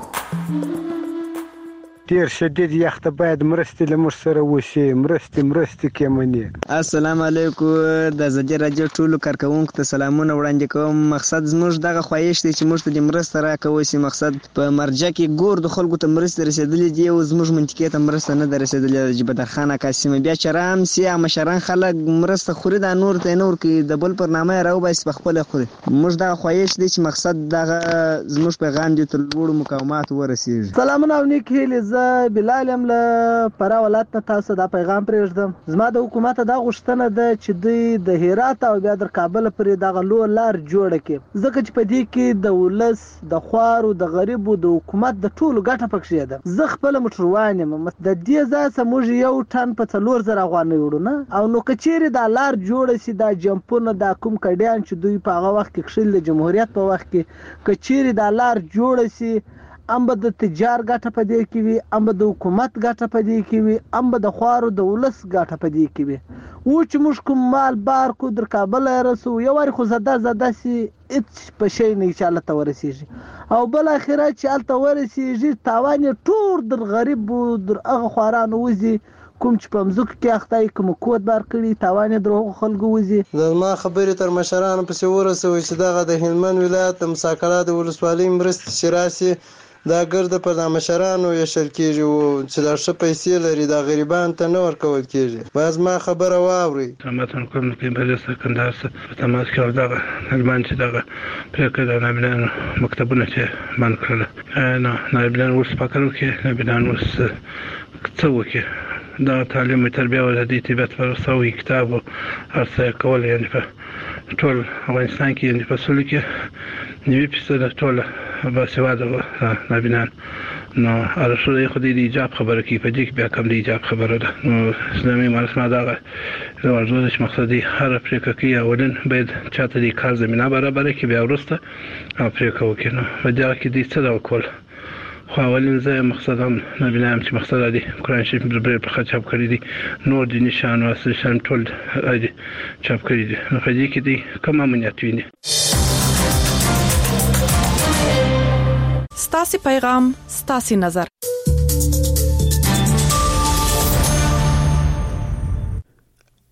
ډیر شدید یخ ته باید مرستې له موږ سره وشي، مرستې کېمنې. السلام علیکم، د ازادي رادیو ټولو کارکونکو ته سلامونه وړاندې کوم. مقصد زموږ دغه خواهش دی چې موږ ته د مرسته راکوي شي. مقصد په مرجع کې ګور د خلکو ته مرسته رسیدلې دی او زموږ منطقې ته مرسته نه رسیدلې. د بدرخانه قاسم بیا چرام سي مشران خلک مرسته خوري د نور ته نور کې د بل پر نامه راو بس په خپل خوري. موږ دغه خواهش دی چې مقصد دغه زموږ پیغام دی تر لوړ مقامات ورسیږي. سلامونه او نیک هیله. بلال هم له فرا ولایت ته تاسو دا پیغام پرېږدم. زما د حکومت دا غوښتنه ده چې دوی د هرات او بیا د کابل پرې دغه لار جوړه کړي، ځکه چې په دې کې د ولس د خوارو د غریبو د حکومت د ټولو ګټه پکې ده. زه خپل موټروان یم، د دې ځای موږ یو ټن په 4000 افغانۍ وړو نه، او نو کچېره دا لار جوړه سي دا جمپونه دا کوم کډیان چې دوی په هغه وخت کې خشل د جمهوریت په وخت کې کچېره دا لار جوړه سي، ام به د تجار ګټه پدې کې وي، ام به د حکومت ګټه پدې کې وي، ام به د خوارو د ولس ګټه پدې کې وي. و چې موږ کوم مال بار کو در کابل رسو یو واری خو زده سي هیڅ په شي نه چاله ته ورسیږي، او بل اخره چې الته ورسیږي تاوان ټول در غریب در هغه خوارانو وزي کوم چې په مزوک کې اخته کوم کود بار کړی تاوان درو خلکو وزي. زما خبرې تر مشرانو پسې ورسوي چې دغه د هلمند ولایت د مساکله د ولسوالۍ مرستې شراسي دا ګرد په مشرانو یشل کېږي او چې دا ښه پیسې لري دا غریبان ته نه ورکول کېږي. باز ما خبره واوري. سماتون کوم کې بل سکندار په تماس کې دا نړیوال چې دا پرېکړه د نابینانو مکتبونه چې باندې کړل نو نابینان ورس پکړو کې نابینان ورس څه وکړي دا تعلیم او تربیه او د طبيعت فرسوي کتاب او ارسه کول یعنی په ټول افغانستان کې یعنی په سولې کې 90% ټول باسواده نابینان نو ارشد خو دې ایجاب خبره کوي په دې کې بیا کوم دې ایجاب خبره ده. نو اسلامي مرسمه دا ورزش مقصدی هر افریقا کې اولن باید چاته دې کار زمينه برابر کړي بیا ورسته افریقا وکړي. نو په دې کې دې څه دا وکول خو اولین ځای مقصد هم نبینم چې مقصد دی قرآن شریف برابر په چاپ کړی دي نور د نشان او اصل شان ټول دی چاپ کړی دي. نو په دې کې دي کوم امنیت ویني. ستاسو پیغام ستاسو نظر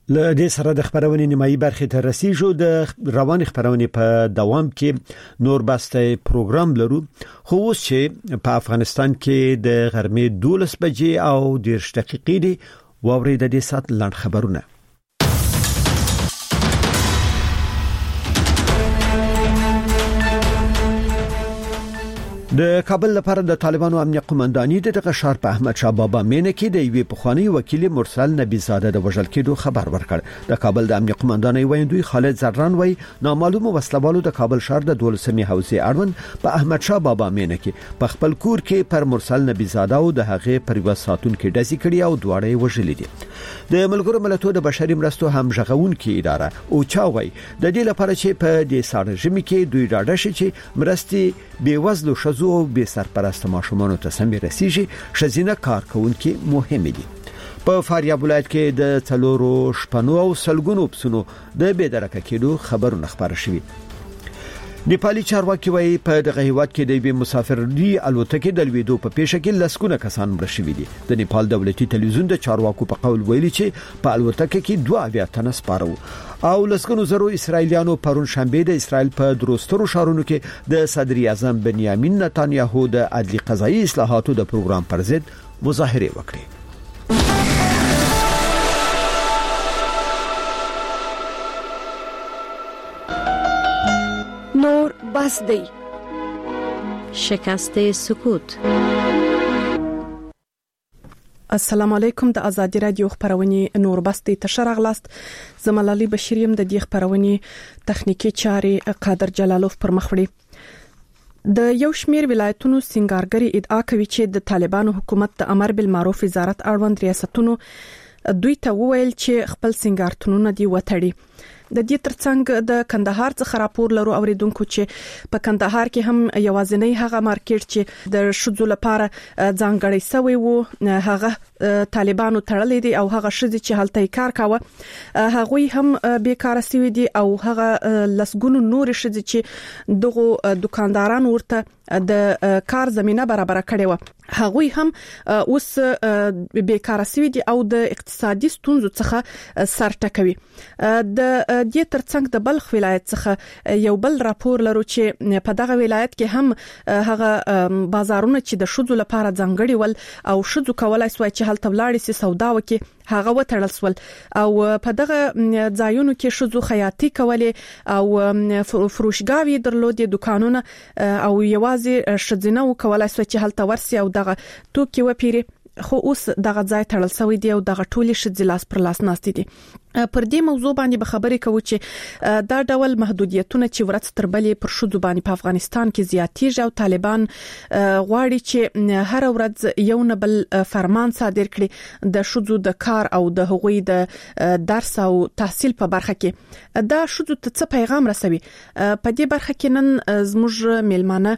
له دې سره د خبرونې نیمایي برخه ته رسیدو د روان خبرونې په دوام کې نور بسته پروګرام لرو خو اوس چې په افغانستان کې د غرمې 12 بجې او 10 دقیقې دي واوري د دې سات لاند خبرونه د کابل لپاره د طالبانو امنیت قومنداني د قشار په احمد شاه بابا مینه کې د یوې پخوانی وکیل مرسل نبی زاده د وژل کېدو خبر ورکړ د کابل د امنیت قومنداني ویندوی خالد زران وی نامعلومه وسلوالو د کابل شهر د 12مې حوزې اړوند په احمد شاه بابا مینه کې په خپل کور کې پر مرسل نبی زاده او د هغه پر وساتون کې ډزې کړي او دواړه وژل دي د ملګرو ملتونو د بشري مرستو هم ژغون کې اداره او چاوي د دې لپاره چې په دې ساړه ژمي کې دوی ډاډه شي چې مرستي بیوزلو شزو او به سرپرست ماشومانو ته سمې رسیږي شزینه کارکونکو مهم دي په فاریاب ولایت کې د څلورو شپنو او سلګونو پسونو د بېدرکه کېدو خبرونه خبره شوي نیپالي چارواکي وايي په دغه هیواد کې د یوې مسافري الوتکې د لویدو په پیښه کې لسګونه کسان مړه شوي دي د نیپال دولتي تلویزیون د چارواکو په قول ویلي چې په الوتکه کې 2 اویاتنه سپارو او لسګونو زرو اسرایلیانو پرون شنبه د اسرایل په دروسترو شهرونو کې د صدر اعظم بنیامین نتانیاهو د عدلي قضایي اصلاحاتو د پروګرام پر ضد مظاهره وکړه نور بس دی شکست سکوت السلام علیکم د ازادي رادیو خبرونه نور بس دی تشرغلاست زملالي بشریم د دې خبرونه تخنیکی چارې قادر جلالوف پر مخ وړي د یو شمیر ولایتونو سنگارګری ادعا کوي چې د طالبانو حکومت د امر بالمعروف وزارت اړوند ریاستونو دوی ته وویل چې خپل سنگارتونونه دی وټړي د دې ترڅنګ د کندهار څخه راپور لرو اوریدونکو چې په کندهار کې هم یوازینی هغه مارکیټ چې د شذو لپاره ځانګړی سوی وو هغه طالبانو تړلې دي او هغه شذ چې هلته کار کاوه هغه هم بیکاره سوي دي او هغه لسګونو نور شذ چې دغه دکانداران ورته د کار زمينه برابر کړي و هغه هم اوس بیکاره سوي دي او د اقتصادي ستونزو څخه سر ټکوي د دې ترڅنګ د بلخ ولایت څخه یو بل راپور لرو چې په دغه ولایت کې هم هغه بازارونه چې د شذو لپاره ځانګړي ول او شذو کولای سوای چې هلته ولاړ سي سودا وکي هغه وټړل سول او په دغه ځایونو کې شذو خیاطي کولې او فروشګاوي درلودي دکانونه او یوازې شذنه وکولای سوای چې هلته ورسي او دغه توکي وپیري خو اوس دغه ځای تړل سوی دی او دغه ټولي شذ لاس پر لاس ناست دي پر دې موضوع باندې به خبرې کوو چې دا ډول محدودیتونه چې ورځ تر بلې پر شذو باندې په افغانستان کې زیاتېږي او طالبان غواړي چې هر ورځ یو نه بل فرمان صادر کړي د شذو د کار او د حقوقي د درس او تحصیل په برخه کې دا شذو ته څه پیغام رسوي په دې برخه کې نن زموږ میلمانه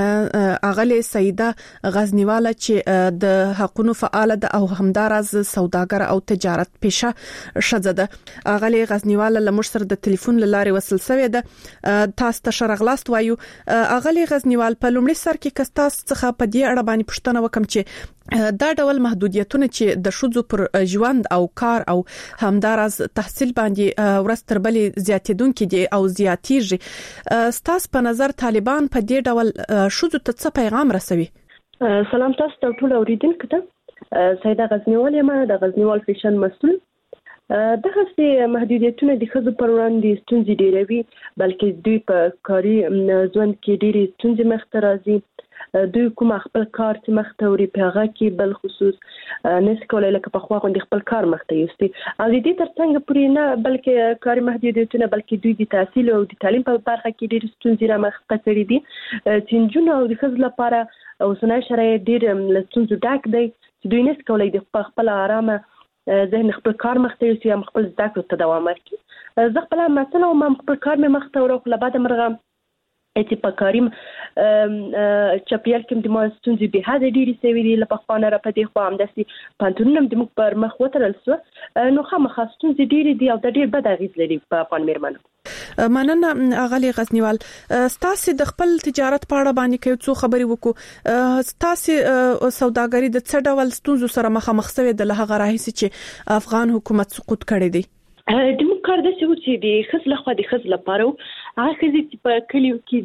اغلی سیده غزنیواله چې د حقوقو فعال ده او همدارز سوداګر او تجارت پیشه شزه ده اغلی غزنیواله لمر سره د ټلیفون لارې وصل شوی ده تاسو ته شرغلاست وایو اغلی غزنیوال په لومړي سر کې کستاس څخه په دې اړه باندې پوښتنه وکم چې دا ډول محدودیتونه چې د شذو پر ژوند او کار او همدارز تحصیل باندې ورځ تر بلې زیاتېدونکې دي او زیاتېږي ستاسو په نظر طالبان په دې ډول شذو ته څه پیغام رسوي سلام تاسو ته ټول اوریدونکو ته سیده غزنیوال یم د غزنیوال فیشن مسؤل دغه سي محدودیتونه د خزو پر وړاندې ستونزې ډیروي بلکې دوی په کاري ژوند کې ډېری ستونزې مخ ته راځي دوی کوم خپل کار چې مخ ته وري په هغه کې بل خصوص نس کولای لکه په خوا غونډي خپل کار مخ ته یوستي او دې ترڅنګ پورې نه بلکې کاري محدودیتونه بلکې دوی د تحصیل او د تعلیم په برخه کې ډېر ستونزې را مخ ته کړې دي چې جنونو او د خزو لپاره اوسنۍ شرایط ډېر لستونزو ډک دی چې دوی نس کولای د خپل آرامه ذهن خپل کار مخ ته یوسي خپل زده کړو ته دوام ورکړي زه خپل مثلا ما خپل کار مې مخ ته ورو خو بعد مرغه چې په کاریم چاپیال کې د ماستونځي به هدا ډیری سوي دی لپاره خانه را پدې خو هم داسي پانتونم د مخ پر مخ وترل سو نو خامخاستونځي ډیری دی او د ډیر بد اغیز لري په افغان میرمنو مننه اغلی غزنیوال ستاسو د خپل تجارت په اړه باندې کوي څو خبري وکړو ستاسو سوداګری د څه ډول ستونزو سره مخامخ شوی د لهغه راهیسي چې افغان حکومت سقوط کړی دی د موږ کار د څه چې د خزل خو د خزل لپاره هغه چې په کلیو کې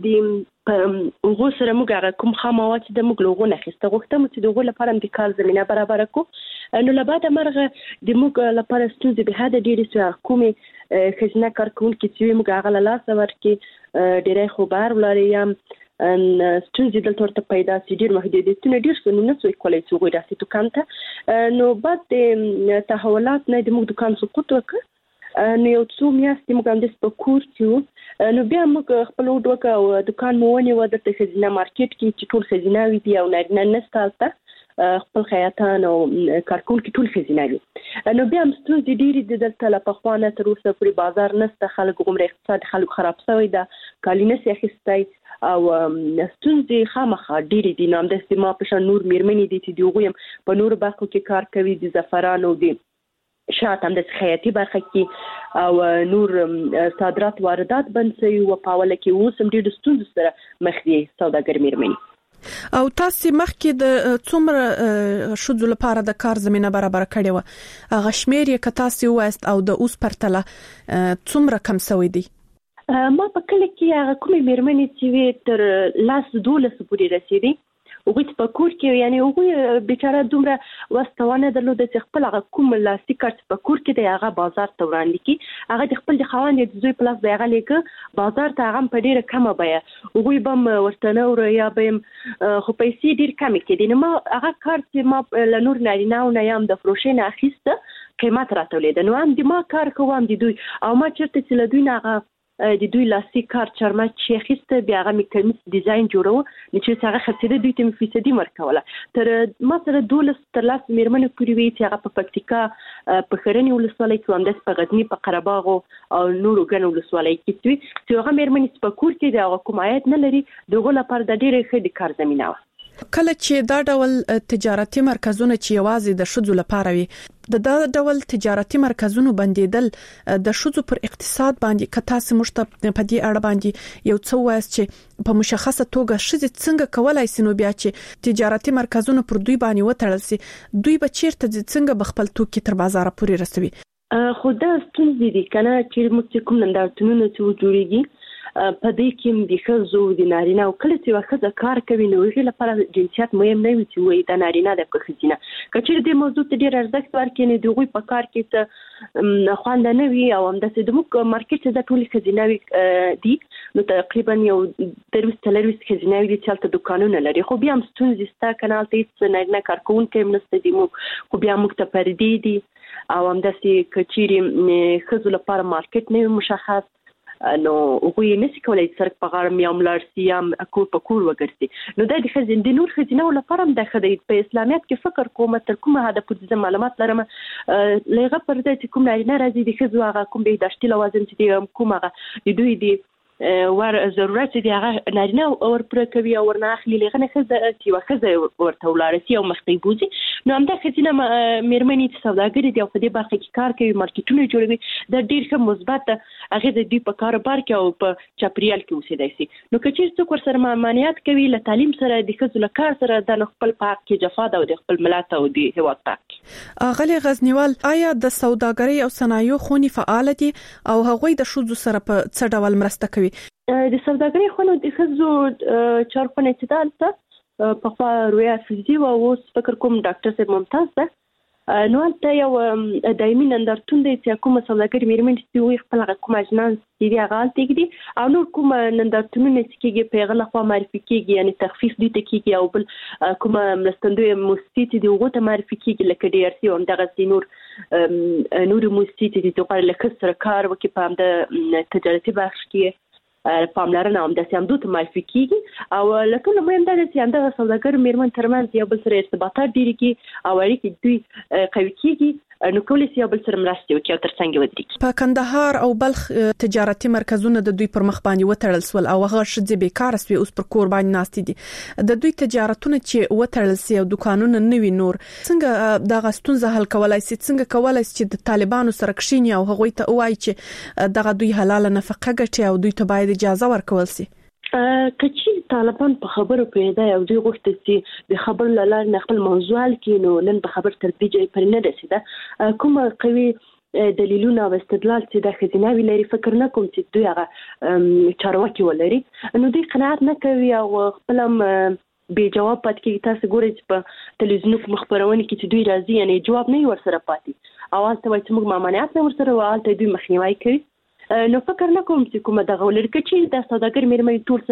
د وګو سره موږ هغه کوم خاموات د موږ لوغو نه خسته غوښتم چې د وګو لپاره د کار زمينه برابر کو نو لباده مرغه د موږ لپاره ستونزې به هدا ډېری سره کومه خزنه کارکون کې چې موږ هغه لاله سور کې ډېری خبر ولریم ان ستونزې دلته ورته پیدا سي ډېر محدودیتونه ډېر څه نه څه کولای شي وګورئ تاسو دکان نو بعد د تحولات نه د موږ دکان سقوط وکړ نو یو څو میاشتې موږ هم د سپکور چې نو بیا موږ خپل وډوکه او دکان مو ونیو د خزینه مارکیټ کې چې ټول خزینه وي دی او نه نستالته خپل خیاطان او کارکون کې ټول خزینه وي نو بیا هم ستونزې ډېرې د دلته له پخوانه تر اوسه پورې بازار نشته خلک عمر اقتصاد خلک خراب شوی ده کالی نشي اخیستی او ستونزې خامخا ډېرې دي نو همداسې ما په شان نور میرمنې دي چې د هغوی هم په نورو برخو کې کار کوي د زعفران او د شات هم د خیاطي برخه کې او نور صادرات واردات بند شوي او په اوله کې اوس هم ډېر ستونزې سره مخ دي سوداګر میرمنې او تاسو مخکې د څومره شذو لپاره د کار زمينه برابر کړې و هغه شمیر یې که تاسو وایست او د اوس پرتله څومره کم شوی دی ما په کله کې هغه کومې میرمنې چې تر لاس 12 پورې رسیدي وګورئ په کور کې یعنی وګورئ بیچاره دومره واستوانه درلوده چې خپل هغه کوم لاسي کارت په کور کې د هغه بازار ته وړاندې کی هغه د خپل د خوانې د زوی پلاس د هغه لیکه بازار ته هغه په ډیره کمه بیه وګورئ بم ورته نو یا بم خو پیسې ډیر کم کېدي نو ما هغه کار چې ما له نور نارینه او نه یم د فروشین اخیسته قیمت راتولې نو هم د ما کار کوم د دوی او ما چرته چې له دوی نه هغه د دوی لاسي کار چرمه چې خسته بیا هغه میکانیک ډیزاین جوړو چې هغه خسته دوی ته فیصدي مرکوله تر ما سره 12 تر لاس میرمنې پوری وی چې هغه په پکتیکا په خرنی ولسوالۍ کې هم د غزنی په قره باغ او نورو ګڼو ولسوالۍ کې چې هغه میرمنې په کور کې د حکومت نه لري دغه لپاره د ډېرې ښه د کار زمينه کله چې دا ډول تجارتي مرکزونه چې یوازې د شذو لپاره وي دا ډول تجارتي مرکزونو بندیدل د شذو پر اقتصاد باندې کتا سمشت په دې اړه باندې یو څه وایي چې په مشخصه توګه شذ څنګه کولای سي نو بیا چې تجارتي مرکزونه پر دوی باندې وتړل سي دوی به چیرته څنګه بخپل توکي تر بازار پورې رسوي خو دا ستونزې دي کنه چې موږ کوم نندارتونونه چې جوړیږي په دې کې د خزو د نارینه او کله چې واخذ کار کوي نو هغه لپاره جنسیت مهم نه وي چې وي د نارینه د خزینه کچېر د موضوع ته ډیر ارزښت ورکړي دوی په کار کې ته خوند نه وي او هم د سیدمو مارکیټ د ټولي خزینه وي دي نو تقریبا یو دروس تلويس خزینه وي چې تل دکانونه لري خو بیا هم ستونزې ستا کنال ته نه کارکون کې منست دي مو خو بیا موږ ته پردي دي او هم د سي کچېری خزو لپاره مارکیټ نه مشخص نو وګورئ نسی کولای سرک په غاړه میام لارسي ام کور په کور وګرځي نو د خزینه د نور خزینه لپاره د خدای په اسلامیت کې فکر کوم تر کومه هدا په معلومات لرم لغه پر دې چې کوم نه راځي د خزو هغه کوم به داشتي لوازم چې کوم هغه د دوی دی ور ضرورت دي هغه نارینه اور پر کوي او ورنه اخلي لغه نه خزه چې واخزه ورته ولارسي او مخکې بوزي نو هم د خزینه میرمنې چې سوداګر دي او په دې برخه کې کار کوي مارکیټونه جوړوي د ډیر ښه مثبت هغه د دې په کاروبار کې او په چاپریال کې اوسېدای شي نو کچې څوک ور سره مانعات کوي له تعلیم سره د خزو کار سره د خپل پاک کې جفاد او د خپل ملت او د هیواد پاک غلي غزنیوال آیا د سوداګرۍ او صنایعو خونی فعال دي او هغوی د شذو سره په څه ډول مرسته کوي د سوداګرۍ خونو د خزو چارخونه چې دالته په خوا رویا فزي او اوس فکر کوم ډاکټر صاحب ممتاز ده نو ته یو دایمي نندارتون دی چې کوم سوداګر میرمنې چې وي خپل کوم اجناس دی هغه تګدي او نور کوم نندارتونونه چې کېږي په غلا خوا معرفي کېږي یعنی تخفیف دي ته کېږي او بل کوم مستندوی موسسې دی هغه ته معرفي کېږي لکه ډي ار سي او دغه نور موسسې دي چې په لکه سره کار وکي په د تجارتي بخش کې پاملرنه هم د سیاندو ته معرفي کیږي او لکه نو مهم ده چې انده سوداګر میرمن ترمنځ یو بل سره ارتباطات ډیریږي او اړیکې دوی قوي کیږي نو کولای شي یو بل سره مرسته وکړي او ترڅنګ ودرېږي په کندهار او بلخ تجارتي مرکزونه د دوی پر مخ باندې وتړل سول او هغه شذې بیکار سوي اوس پر کور باندې ناستې دي د دوی تجارتونه چې وتړل سي او دکانونه نوي نور څنګه د غستونزه حل کولای سي څنګه کولای سي چې د طالبانو سره کښینی او هغه ته وایي چې دغه دوی حلاله نفقه ګټي او دوی ته باید اجازه ورکول سي کچې طالبان په خبرو پیدا او دوی غوښتل چې د خبر لاله خپل موضوع کې نو نن په خبر تر دې پر نه رسیده کومه قوي دلیلونه او استدلال چې د خزینه لري فکر نه کوم چې دوی هغه چارواکي ولري نو دوی قناعت نه کوي او خپل به جواب پات کې تاسو ګورئ چې په تلویزیون په مخبرونه کې چې دوی راځي یعنی جواب نه ورسره پاتې اواز ته وایي چې موږ مامانیت نه ورسره والته دوی مخنیوي کوي نو فکر نه کوم چې کومه دغه ولرکه چې د سوداګر مېرمنې ټول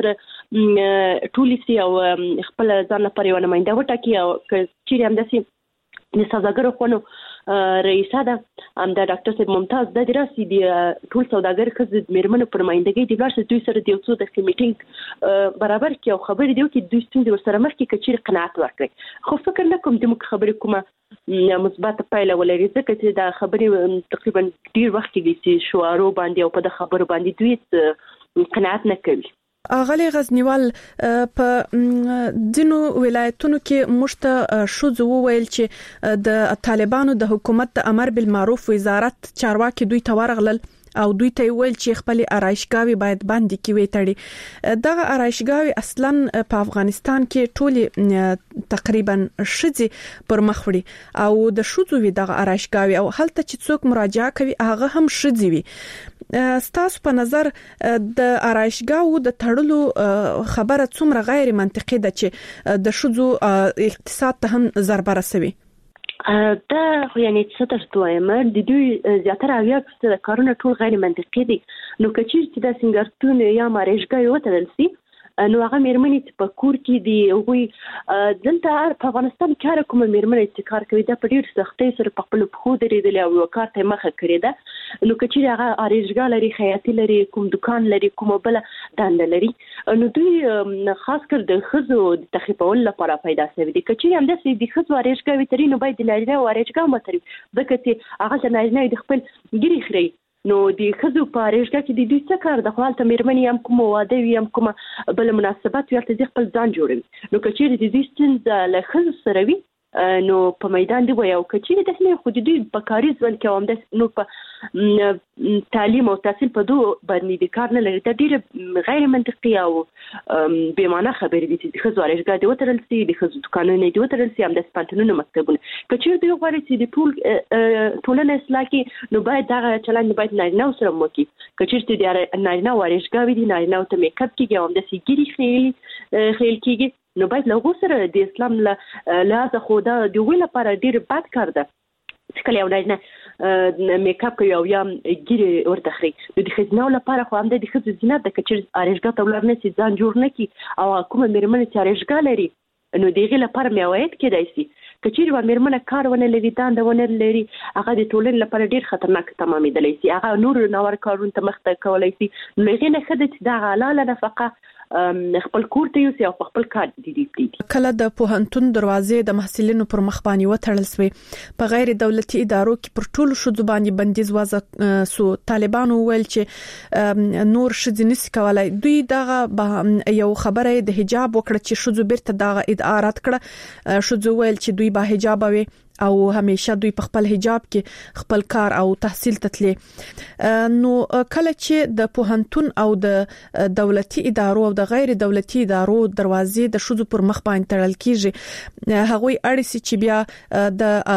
سره ټولیسي او خپل ځان لپاره یو نماینده وټاکي او چې هم داسې د سوداګرو خونو رئیسه ده هم د ډاکټر صاحب ممتاز د دراسي د ټول سوداګر خزد مېرمنو پر مایندګۍ د بلار دوی سره د یو څو د میټینګ برابر کې او خبرې دی چې دوی ستونزې ورسره مخ کې کچیر قناعت ورکړي خو فکر نه کوم د موږ خبرې کومه مثبت پایله ولري ځکه چې دا خبرې تقریبا ډیر وخت کې چې شوارو باندې او په د خبرو باندې دوی قناعت نه کوي اغلی غزنیوال په دینو ولایتونو کې مشته شوزو ویل چې د طالبانو د حکومت د امر بالمعروف وزارت چارواکي دوی ته ورغلل او دوی ته ویل چې خپل آرایشګاوي باید باندې کې ویتړي دغه آرایشګاوي اصلا په افغانستان کې ټول تقریبا شذي پر مخ وړي او د شوزو وی دغه آرایشګاوي او هلته چې څوک مراجعه کوي هغه هم شذي وي ستاسو په نظر د آرایشګاو د تړلو خبره څومره غیر منطقي ده چې د شذو اقتصاد ته هم ضربه رسوي دا یعنی څه تاسو وایم د دوی زیاتره اویا څه کارونه ټول غیر منطقي دي نو کچیر چې د سنگارتون یا مارېشګا یو تدل سي نو هغه مېرمنې چې په کور کې دی وي دلته په افغانستان کې کوم مېرمنې چې کار کوي دا په ډیر سختۍ سره په خپل خو درېدل او کار ته مخه کړې ده نو کچیر هغه آرایشګا لري خیاطي لري کوم دکان لري کوم بل دند لري نو دوی خاص کر د خزو د تخفیفول لپاره پیدا شوی دي کچیر هم د دې خزو آرایشګا وتري نو باید د نارینه آرایشګا متري ځکه چې هغه د نارینه د خپل ګری خري نو د خزو په آرایشګا کې د دوی څه کار د خپل مېرمنې هم کوم واده وي هم کوم بل مناسبت ورته د خپل ځان جوړوي نو کچیر د دې ستنځ له خزو سره وي نو په میدان دی وایو کچیر د نه خو د دوی په کاري ځوان کې هم د نو په تعلیم او تحصیل په دوه باندې د کار نه لري دا ډیره غیر منطقي او بې معنی خبرې دي چې خزو آرایشګا دی وترل سي د خزو دکانونه دی وترل سي هم د سپانتونونو مکتبونه کچیر دوی غواړي چې د ټولنه اصلاح کې نو باید دا چلند باید نارینه سره موکي کچیر چې د نارینه آرایشګا وي د نارینه ته میک اپ کېږي هم د سیګری خیل کېږي نو باید له سره د اسلام له خدا د ویل لپاره ډیر بد کار ده چې کله یو نه میک اپ کوي او یا ګیره ورته خري د خزینه لپاره خو هم د خزینه زینت د کچر آرایشګا ته ولر نه سي ځان جوړ نه کی او کومه مېرمنه چې آرایشګا لري نو دغه لپاره میوایت کېدای شي کچیر و مېرمنه کار ونه لري داند ونه لري هغه د ټولنې لپاره ډیر خطرناک تمامېدلی شي هغه نور نور کارونه ته مخ ته کولای شي نو هغه نه خدای چې د حلاله نفقه خپل کور ته یو او خپل کار دي کله د پوهنتون دروازې د محصلینو پر مخ باندې وتړل سوې په غیر دولتي ادارو کې پر ټولو شذو باندې بندیز وضع سو طالبانو ویل چې نور شذ نس کولای دوی دغه یو خبره د حجاب وکړه چې شذو بیرته دغه ادعا رد کړه شذو ویل چې دوی با حجاب وي او همیشه دوی په خپل حجاب کې خپل کار او تحصیل تتلي نو کله چې د پوهنتون او د دولتي ادارو او د غیر دولتي ادارو دروازې د شذو پر مخ باندې تړل کیږي هغوی اړیسي چې بیا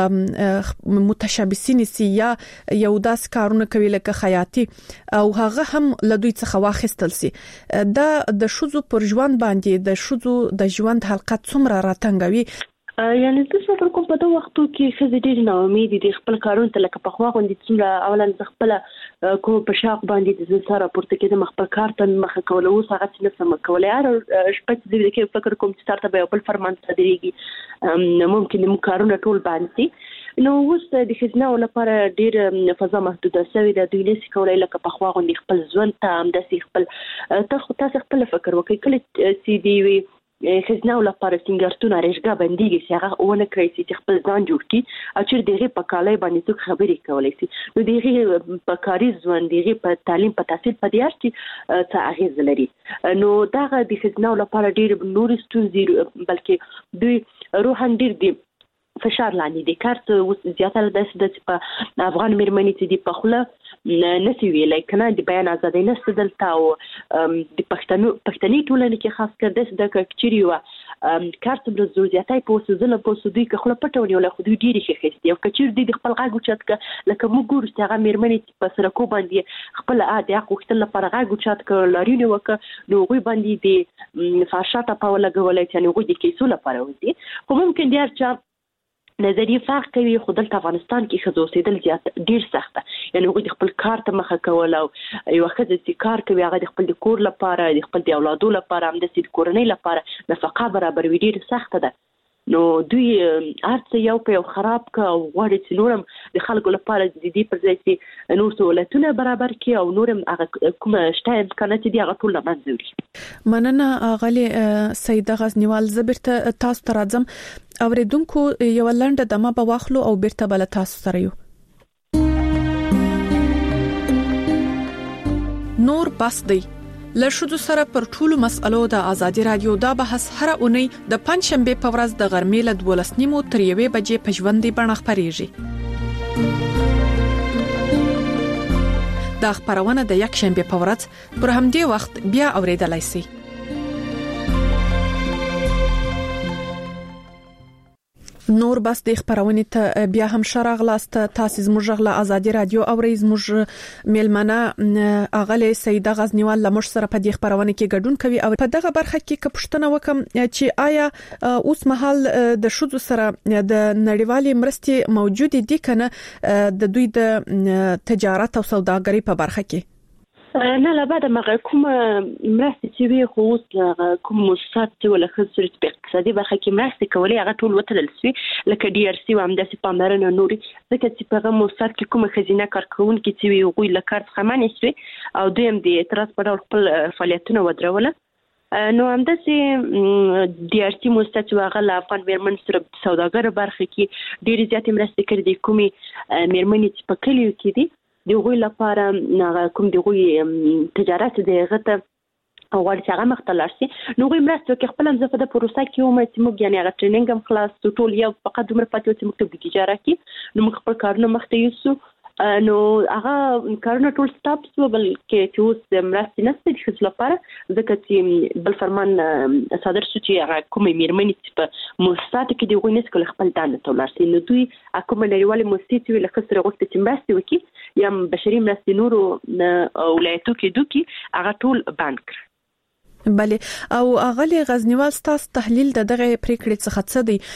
د متشابسین سي یا یو داس کارونه کوي لکه خیاطي او هغه هم لدوی څخه واخیستل سي د شذو پر ژوند باندې د شذو د ژوند حلقه څومره راتنګوي یعنی د څه کوم په دوه وختو کې خزې ډېر نه امید دي خپل کارونه ته لکه په خوا غوندې څومره اولا خپل کوم په شاق باندې د سره پورته کېده مخ کار ته مخ کول او هغه څه نه سم کولای ار شپږ دې کې فکر کوم چې ستارته به خپل فرمان صدرېږي ممکن موږ کارونه ټول باندې نو اوس د خزنه لپاره ډېر فضا محدوده شوې ده دوی نشي کولای لکه په خوا غوندې خپل ژوند ته هم د خپل تاسو خپل فکر وکړئ کله چې دی وي خزنه لپاره سنگارتون آرایشګا باندې چې هغه ونه کړی چې خپل ځان جوړ کړي او چې دغه په کالای باندې څوک خبرې کولای شي نو دغه په کاري ژوند دغه په تعلیم په تحصیل په دیار کې څه اغیز لري نو دغه د خزنه لپاره ډېر نور ستونزې بلکې دوی روحان ډېر دي فشار لاندې د کارت زیاتره د افغان میرمنې چې د پخله نسی ویلای کنه د بیان ازادي نشته دلته او د پښتني ټولنې کې خاص کر د کچري و کارت د زیاتای په وسوزله په سودی کې خپل پټونی ولا خو دوی ډیری شي یو کچیر د خپل غاګو چات ک لکه موږ ګورو چې هغه میرمنې په سره کو باندې خپل عادي غوښتل لپاره غاګو چات ک لارینه وک نو غوي باندې د فاشاته په لګولای چې نو غوي د کیسو لپاره ودی خو ممکن ډیر چا نظریه فرق کوي خو دلته افغانستان کې خزو سیدل زیات ډیر سخته یعنی غوي خپل کار ته مخه کول او یو خزه چې کار کوي هغه خپل د کور لپاره د خپل د اولادو لپاره هم د سید کورنۍ لپاره نفقه برابر وي ډیر سخته ده نو دوی ارڅ یو په خراب کا او غوړي چې نورم د خلکو لپاره د دې پر ځای چې نور سہولتونه برابر کړي او نورم هغه کوم شته امکانات دي هغه ټول منځوري مننه غالي سیده غزنیوال زبرته تاسو ته راځم اوریدونکو یو لنډه دمه په واخلو او بیرته بل تاسو سره یو نور بس دی لشدو سره پر ټولو مسألو د ازادي رادیو دا بحث هر اونۍ د پنځشنبه په ورځ د غرمې له 12:30 تر 1 بجې په ژوندۍ بڼه خپرېږي. دا خبرونه د یک شنبه په ورځ پر همدې وخت بیا اوریدلای شئ. نور بس د خبرونه ته بیا هم شراغلاست تاسو زموږ غلا ازادي رادیو او رئیس موږ ملمنه اغله سیده غزنیوال لمش سره په دې خبرونه کې ګډون کوي او په دغه برخه کې کپشتنه وکم چې آیا اوس مهال د شذو سره د نړیوالې مرستې موجود دي کنه د دوی د تجارت او سوداګرۍ په برخه کې نه لا بعد ما کوم مرستې چې وي خو کوم مؤسسات چې ولا خصوصي په اقتصادي برخه کې مرستې کولې هغه ټول وتل شي لکه ډي ار سي او هم د سپامرنه نوري ځکه چې په هغه مؤسسات کې کوم خزینه کارکونکو چې وي غوي لکارت خمانې شي او دویم د اعتراض په ډول خپل فعالیتونه ودرول نو هم د سي ډي ار سي مؤسسات چې هغه له افغان میرمن سره سوداګر برخه کې ډېر زیات مرستې کړې دي کومي میرمنې چې په کلیو کې دي د غوي لپاره کوم د غوي تجارت د غته او ورته هغه مختلف شي نو غوي مرسته کې خپل مزه په پروسه کې او مې موږ یعنی هغه ټریننګ هم خلاص ټول یو فقط عمر پاتې چې مکتب د تجارت کې نو موږ خپل کارونه مخته یوسو نو هغه کارونه ټول سټاپ سو بلکې چې اوس مرسته نشته د خپل لپاره ځکه چې بل فرمان صادر شو چې هغه کومې میرمنې په مؤسسات کې د غوي نس کول خپل دانه تولارسي نو دوی کومه نړیواله مؤسسه چې له خسر غوښته چې مرسته وکړي یا بشري مرستې نورو ولایتو کې دوی هغه ټول بانک بله او اغلی غزنیوال ستاسو تحلیل د دغه پریکړې څخه څه دی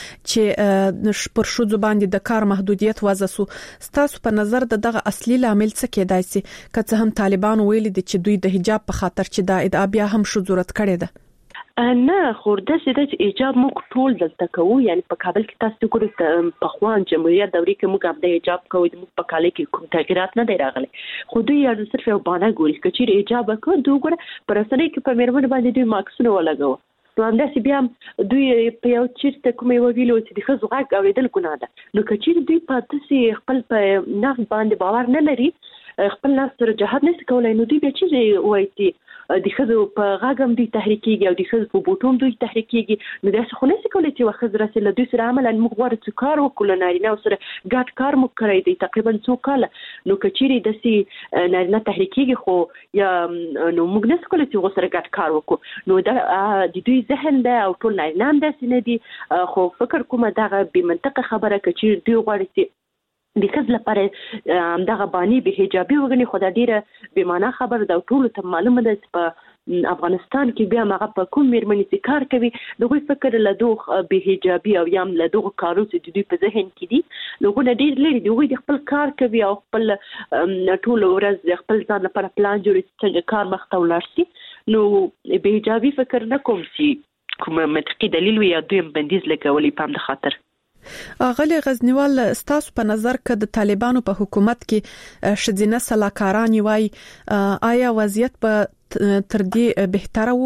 چې پر شو باندې د کار محدودیت وضع سو ستاسو په نظر دغه اصلي عامل څه کېدای شي که هم طالبان ویل دي چې دوی د حجاب په خاطر چې دا ادعا بیا هم شو ضرورت کړي ده نه خورده چې د ایجاب موږ ټول دلته کوو یعنی په کابل کې تاسو ګورئ په خوان جمهوریت دوري کې موږ د ایجاب کوو د په کال کې کوم تغیرات نه دی راغلي خو دوی یو صرف یو باندې ګوري چې ایجاب کوو دوی ګوره پر اسنه کې په میرمن باندې دوی ماکسونه ولګو نو همداسې بیا دوی په یو چیرته کومې ویلو چې د خزو غږ اوریدل ګناه ده نو کچیر دوی په تاسو خپل په نفس باندې باور نه لري خپل نفس سره جهاد نه کولای نو دوی به چې وایي د خزو په غاګم دوی تحریکيږي او د خزو په بوټوم دوی تحریکيږي نو داسې خو نه سي کولای چې وخت راسي له دوی سره عمل موږ غواړو چې کار وکړو نارینه سره ګډ کار مو کړی دی تقریبا 2 کال نو کچيري داسي نارینه تحریکيږي خو یا نو موږ نه سي کولای چې وسره ګډ کار وکړو نو دا د دوی ذهن ده او ټول نارینه هم داسې نه دي خو فکر کومه دغه به منطقه خبره کچيري دوی غواړي چې د خپل لپاره دغه باندې به حجابي وګڼي خدای ډیره به معنا خبر دا ټول ته معلومه ده چې په افغانستان کې بیا هغه په کوم میرمنې چې کار کوي دغه فکر له دوه به حجابي او یم له دوه کارو چې دوی په ذهن کې دي نو ډیر لري دوی د خپل کار کوي او خپل ټول ورځ خپل ځان لپاره پلان جوړوي چې کار مخته ولاړ شي نو به حجابي فکر نه کوم چې کوم منطقي دلیل وي یا دوی بندیز لګولي په هم خاطر اغلی غزنیوال ستاسو په نظر کې د طالبانو په حکومت کې شذینه سلاکاران وای آیا وضعیت په تر دې بهتره وو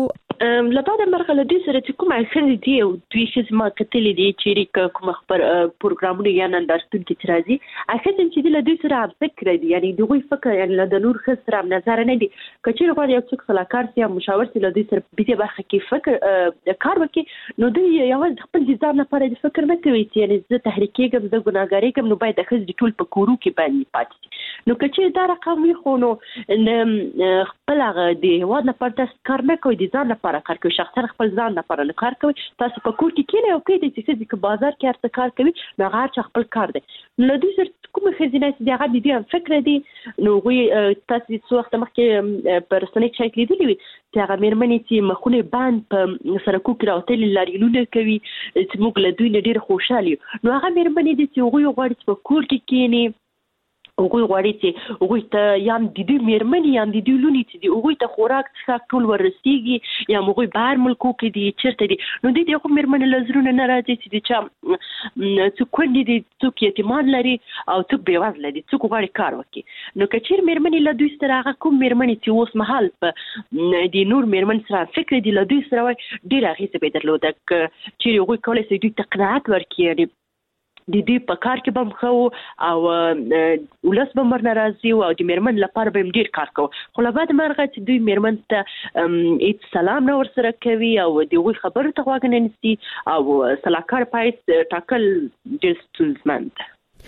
لپاره مرغله دې سره چې کومه خزي دی او دوی چې ما کتلې دي چې کوم خبر پروګرامونه یا نندارتون کې راځي اخر چې د دوی سره فکر دي یعنی دوی فکر یعنی د نور خسر نظر نه دي کچې غواړي یو څوک صلاحکار سي مشاور سي د دوی سره په دې برخه کې فکر کار وکړي نو دوی یو خپل ځان لپاره د فکر نه کوي چې یعنی زه تحریکېږم د ګناګاري کوم نو باید د خزي ټول په کورو کې باندې پاتې نو کچې دا رقم وي خو نو خپل هغه دی واد لپاره تاسو کار نه کوي د ځان لپاره کار کوي شخصا خپل ځان لپاره نه کار کوي تاسو په کور کې کینې او کې د چې بازار کې هرڅه کار کوي نو هغه خپل کار دی نو د دې کوم خزینه چې هغه د دې فکر دی نو وي تاسو څو وخت مخکې پر رسنۍ شایک لیدلی وي چې هغه مېرمنې چې مخونه باند په سرکو کې راوتل لارینونه کوي چې موږ له دوی ډېر خوشاله نو هغه مېرمنې دي چې هغه غواړي چې په کور کې کینې هغه غواړي چې هغه ته یم د دې مېرمنې یم د دې لونی چې هغه ته خوراک څخه ټول ورسیږي یا هغه بهر ملکو کې دي چیرته دي نو د دې کوم مېرمنې لزرونه نه راځي چې د چا څوک کوندي دي څوک یتیمان لري او څوک بیوازله دي څوک غواړي کار وکړي نو کچیر مېرمنې له دوی سره هغه کوم مېرمنې چې اوس مهال په د نور مېرمن سره فکر دي له دوی سره ډیر هغه څه بدلوده چې هغه کولای شي دوی ته قناعت ورکړي د دې په کار کې بم خو او ولس به مر ناراضي او د مېرمن لپاره به ډیر کار کوي خو لا بعد مرغه چې دوی مېرمن ته هیڅ سلام نه ورسره کوي او د خبرو ته غوږ نه نیسي او صلاحکار پایس ټاکل ډیر ستونزمن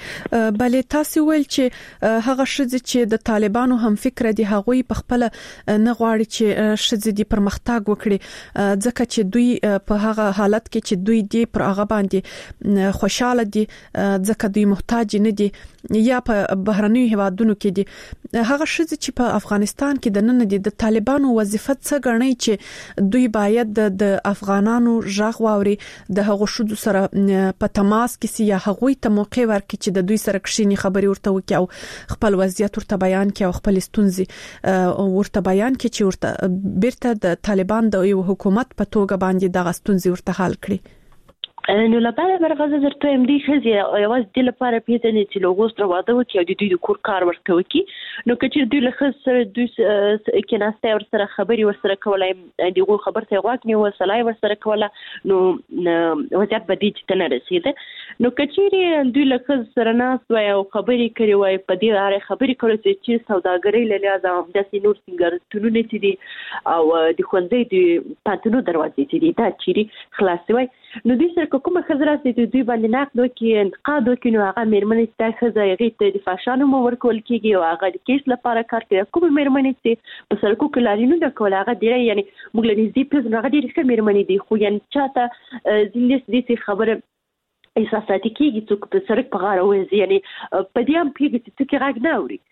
بلې تاسو ویل چې هغه شذ چې د طالبانو هم فکر دي هغوی په خپل نه غواړي چې شذ دي پرمختګ وکړي ځکه چې دوی په هغه حالت کې چې دوی دي پر هغه باندې خوشاله دي ځکه دوی محتاج نه دي یا په بهرنیو هیوادونو کې دي هغه شذ چې په افغانستان کې د نن دي د طالبانو وظیفه څه ګڼي چې دوی باید د افغانانو ژغ واوري د هغه شذ سره په تماس کې یا هغوی ته موقع ورکړي چې د دوی سره کښینی خبري ورته وکي او خپل وضعیت ورته بیان کړي او خپل ستونزې ورته بیان کړي چې ورته بیرته د طالبان د یو حکومت په توګه باندې د ستونزې ورته حل کړي نو لپاره مرغزه درته ام دي خزي یواز د لپاره پیژنې چې لوګوس تر واده وکي او د دوی د کور کار ورته وکي نو کچې دوی له خز سره دوی کې ناسته ور سره خبري ور سره کولای دغه خبر ته غواګنی و سلای ور سره کوله نو وضعیت بدی چې نه رسیده نو کچې دوی له خز سره ناس وای او خبري کوي وای په دې اړه خبري کوي چې سوداګرۍ له لحاظه هم د سینور څنګه تونونه چې دي او د خوندې د پاتونو دروازې چې دي دا چیرې خلاصوي نو دې سره کومه خزرات دي دوی باندې نقد وکي انتقاد وکي نو هغه مېرمنې ته خزایغه ته د فاشانو مو ورکول کیږي او هغه د کیس لپاره کار کوي کومه مېرمنې چې په سرکو کې لارینو د کول هغه ډیره یعنی موږ له دې په هغه ډیره ښه مېرمنې دي خو یعنی چاته دې خبره احساساتي کیږي چې په سرک په غاړه وځي یعنی په دې هم پیږي چې راګ نه اوري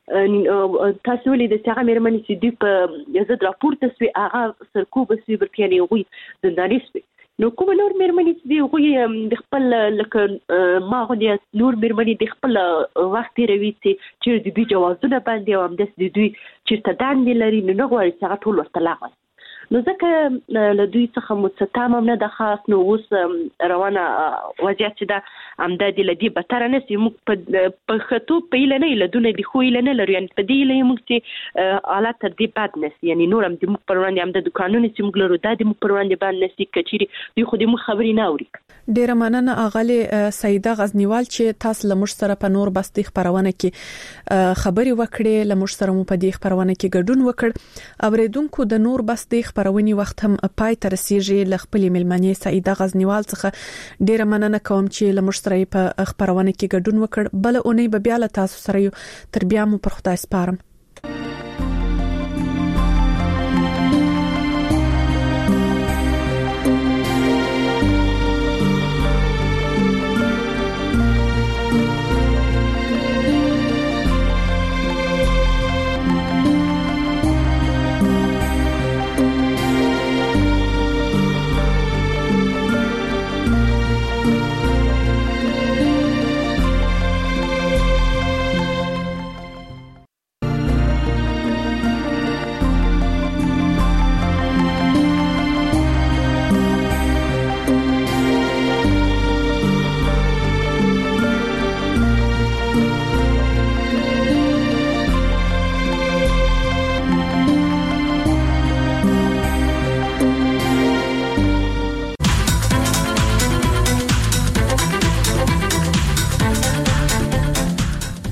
تاسو ولې د څنګه مېرمنې چې دوی په زړه راپورته سوي هغه سرکو بسوي برکې نه وي زنداني سوي نو کوم نور مېرمنې چې دی د خپل لکه ما غوډي نور مېرمنې د خپل وخت روي چې د دوی جوازونه باندې او هم د دوی چې تدان لري نو غواړي چې ټول ورته لاغ نو ځکه له دوی څخه مستتام نه د خاص نو اوس روانه وضعیت چې دا امدادي لدی به تر نه سي موږ په خطو په لنه لدونه دي خو لنه لري یعنی په دې لې موږ چې حالات تر دې بد نس یعنی نور هم د موږ پروان د دکانونو چې موږ لرو د موږ پروان باندې نسي کچيري دوی خو دې موږ خبري نه اوري ډیره مننه اغله سیده غزنیوال چې تاسو له موږ سره په نور بستي خبرونه کې خبري وکړې له موږ سره مو په دې خبرونه کې ګډون وکړ اوریدونکو د نور بستي خبرونی وخت هم پای ته رسیږي ل خپل ملمنې سیده غزنیوال څخه ډیره مننه کوم چې له موږ سره په خبرونه کې ګډون وکړ بل اونۍ به بیا له تاسو سره تر بیا مو پر خدای سپارم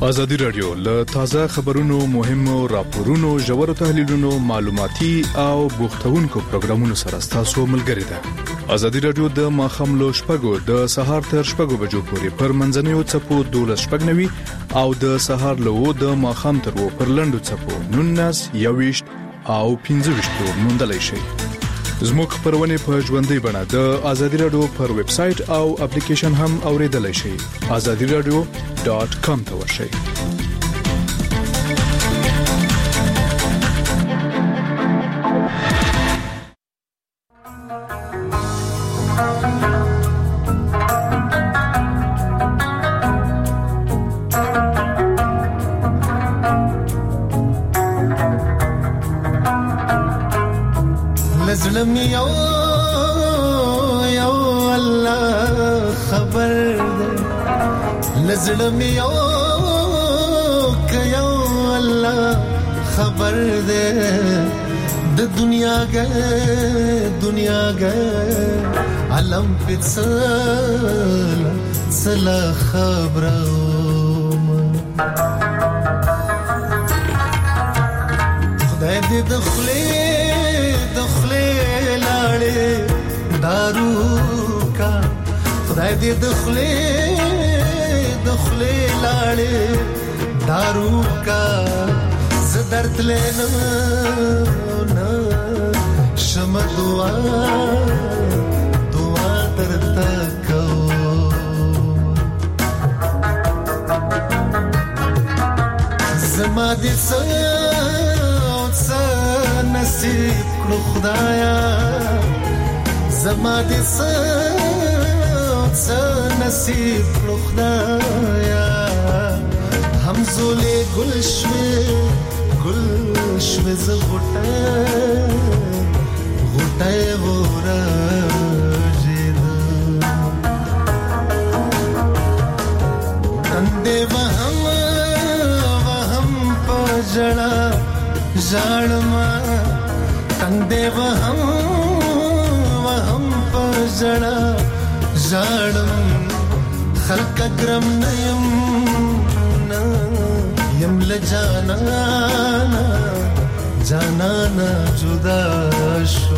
ازادي رادیو له تازه خبرونو مهمو راپورونو ژورو تحلیلونو معلوماتي او بوختونکو پروګرامونو سره تاسو ملګری ده ازادي رادیو د ماخاملو شپږو د سهار تر شپږو بجو پورې پر منځنوي چپو 12:90 او د سهار له د ماخام تر و پر لندو چپو 19 او 15 موندلای شي زموږ خبرونه په ژوندۍ بڼه د ازادي رادیو پر ویب سټ او اپلیکیشن هم اوریدلای شئ azadiradio.com ته ورشئ لزلم یو الله خبر ده لزلم یو الله خبر ده د دنیا گه علم پڅلا خبرم خدای دې دخلي لاړې دارو کا خدای دې دخلي لاړې دارو کا زدرت لینا شم دعا درتا کو زما دې نصیب کړو خدایا زما دې نصیب کړو خدایا همزولې گل شوي غټه ورا جید تندې وهم پجړه ژړما تندې وهم پجړه ژړم خلق کرم نیم یم لجانا جدا شو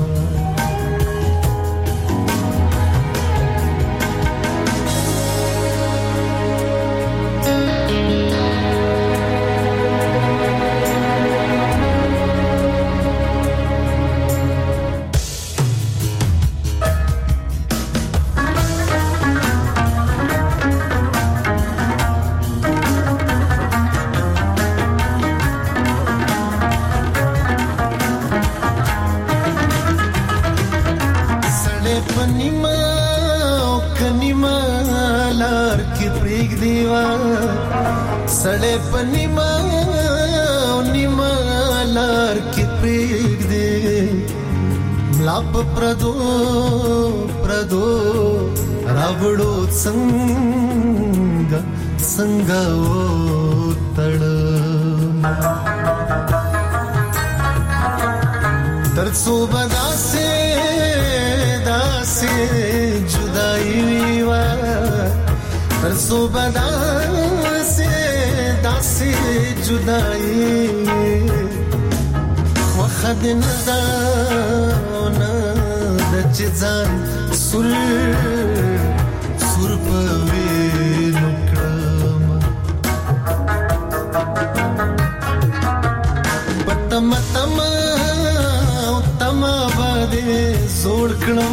सड़े पनिमा लार की प्रीग दे मलाप प्रदो रावड़ो संगा ओ तड़ तरसो बदा से जुदाई वा तरसो बदा से जुदाई وخد نداونا د چزان سر پوي نکړم پتم باندې زوړ کړم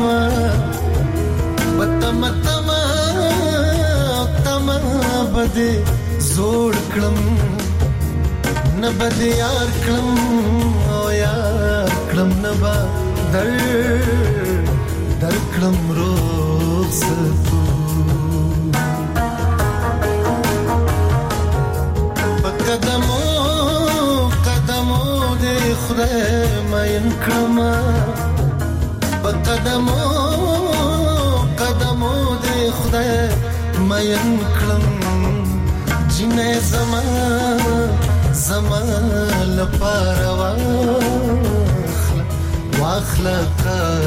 پتم باندې زوړ کړم نبد یار کړم او یار کړم نبا در کړم روزتو قدمو دې خدای مین کړم قدمو دې خدای مین کړم جنې زما لپاره واخلا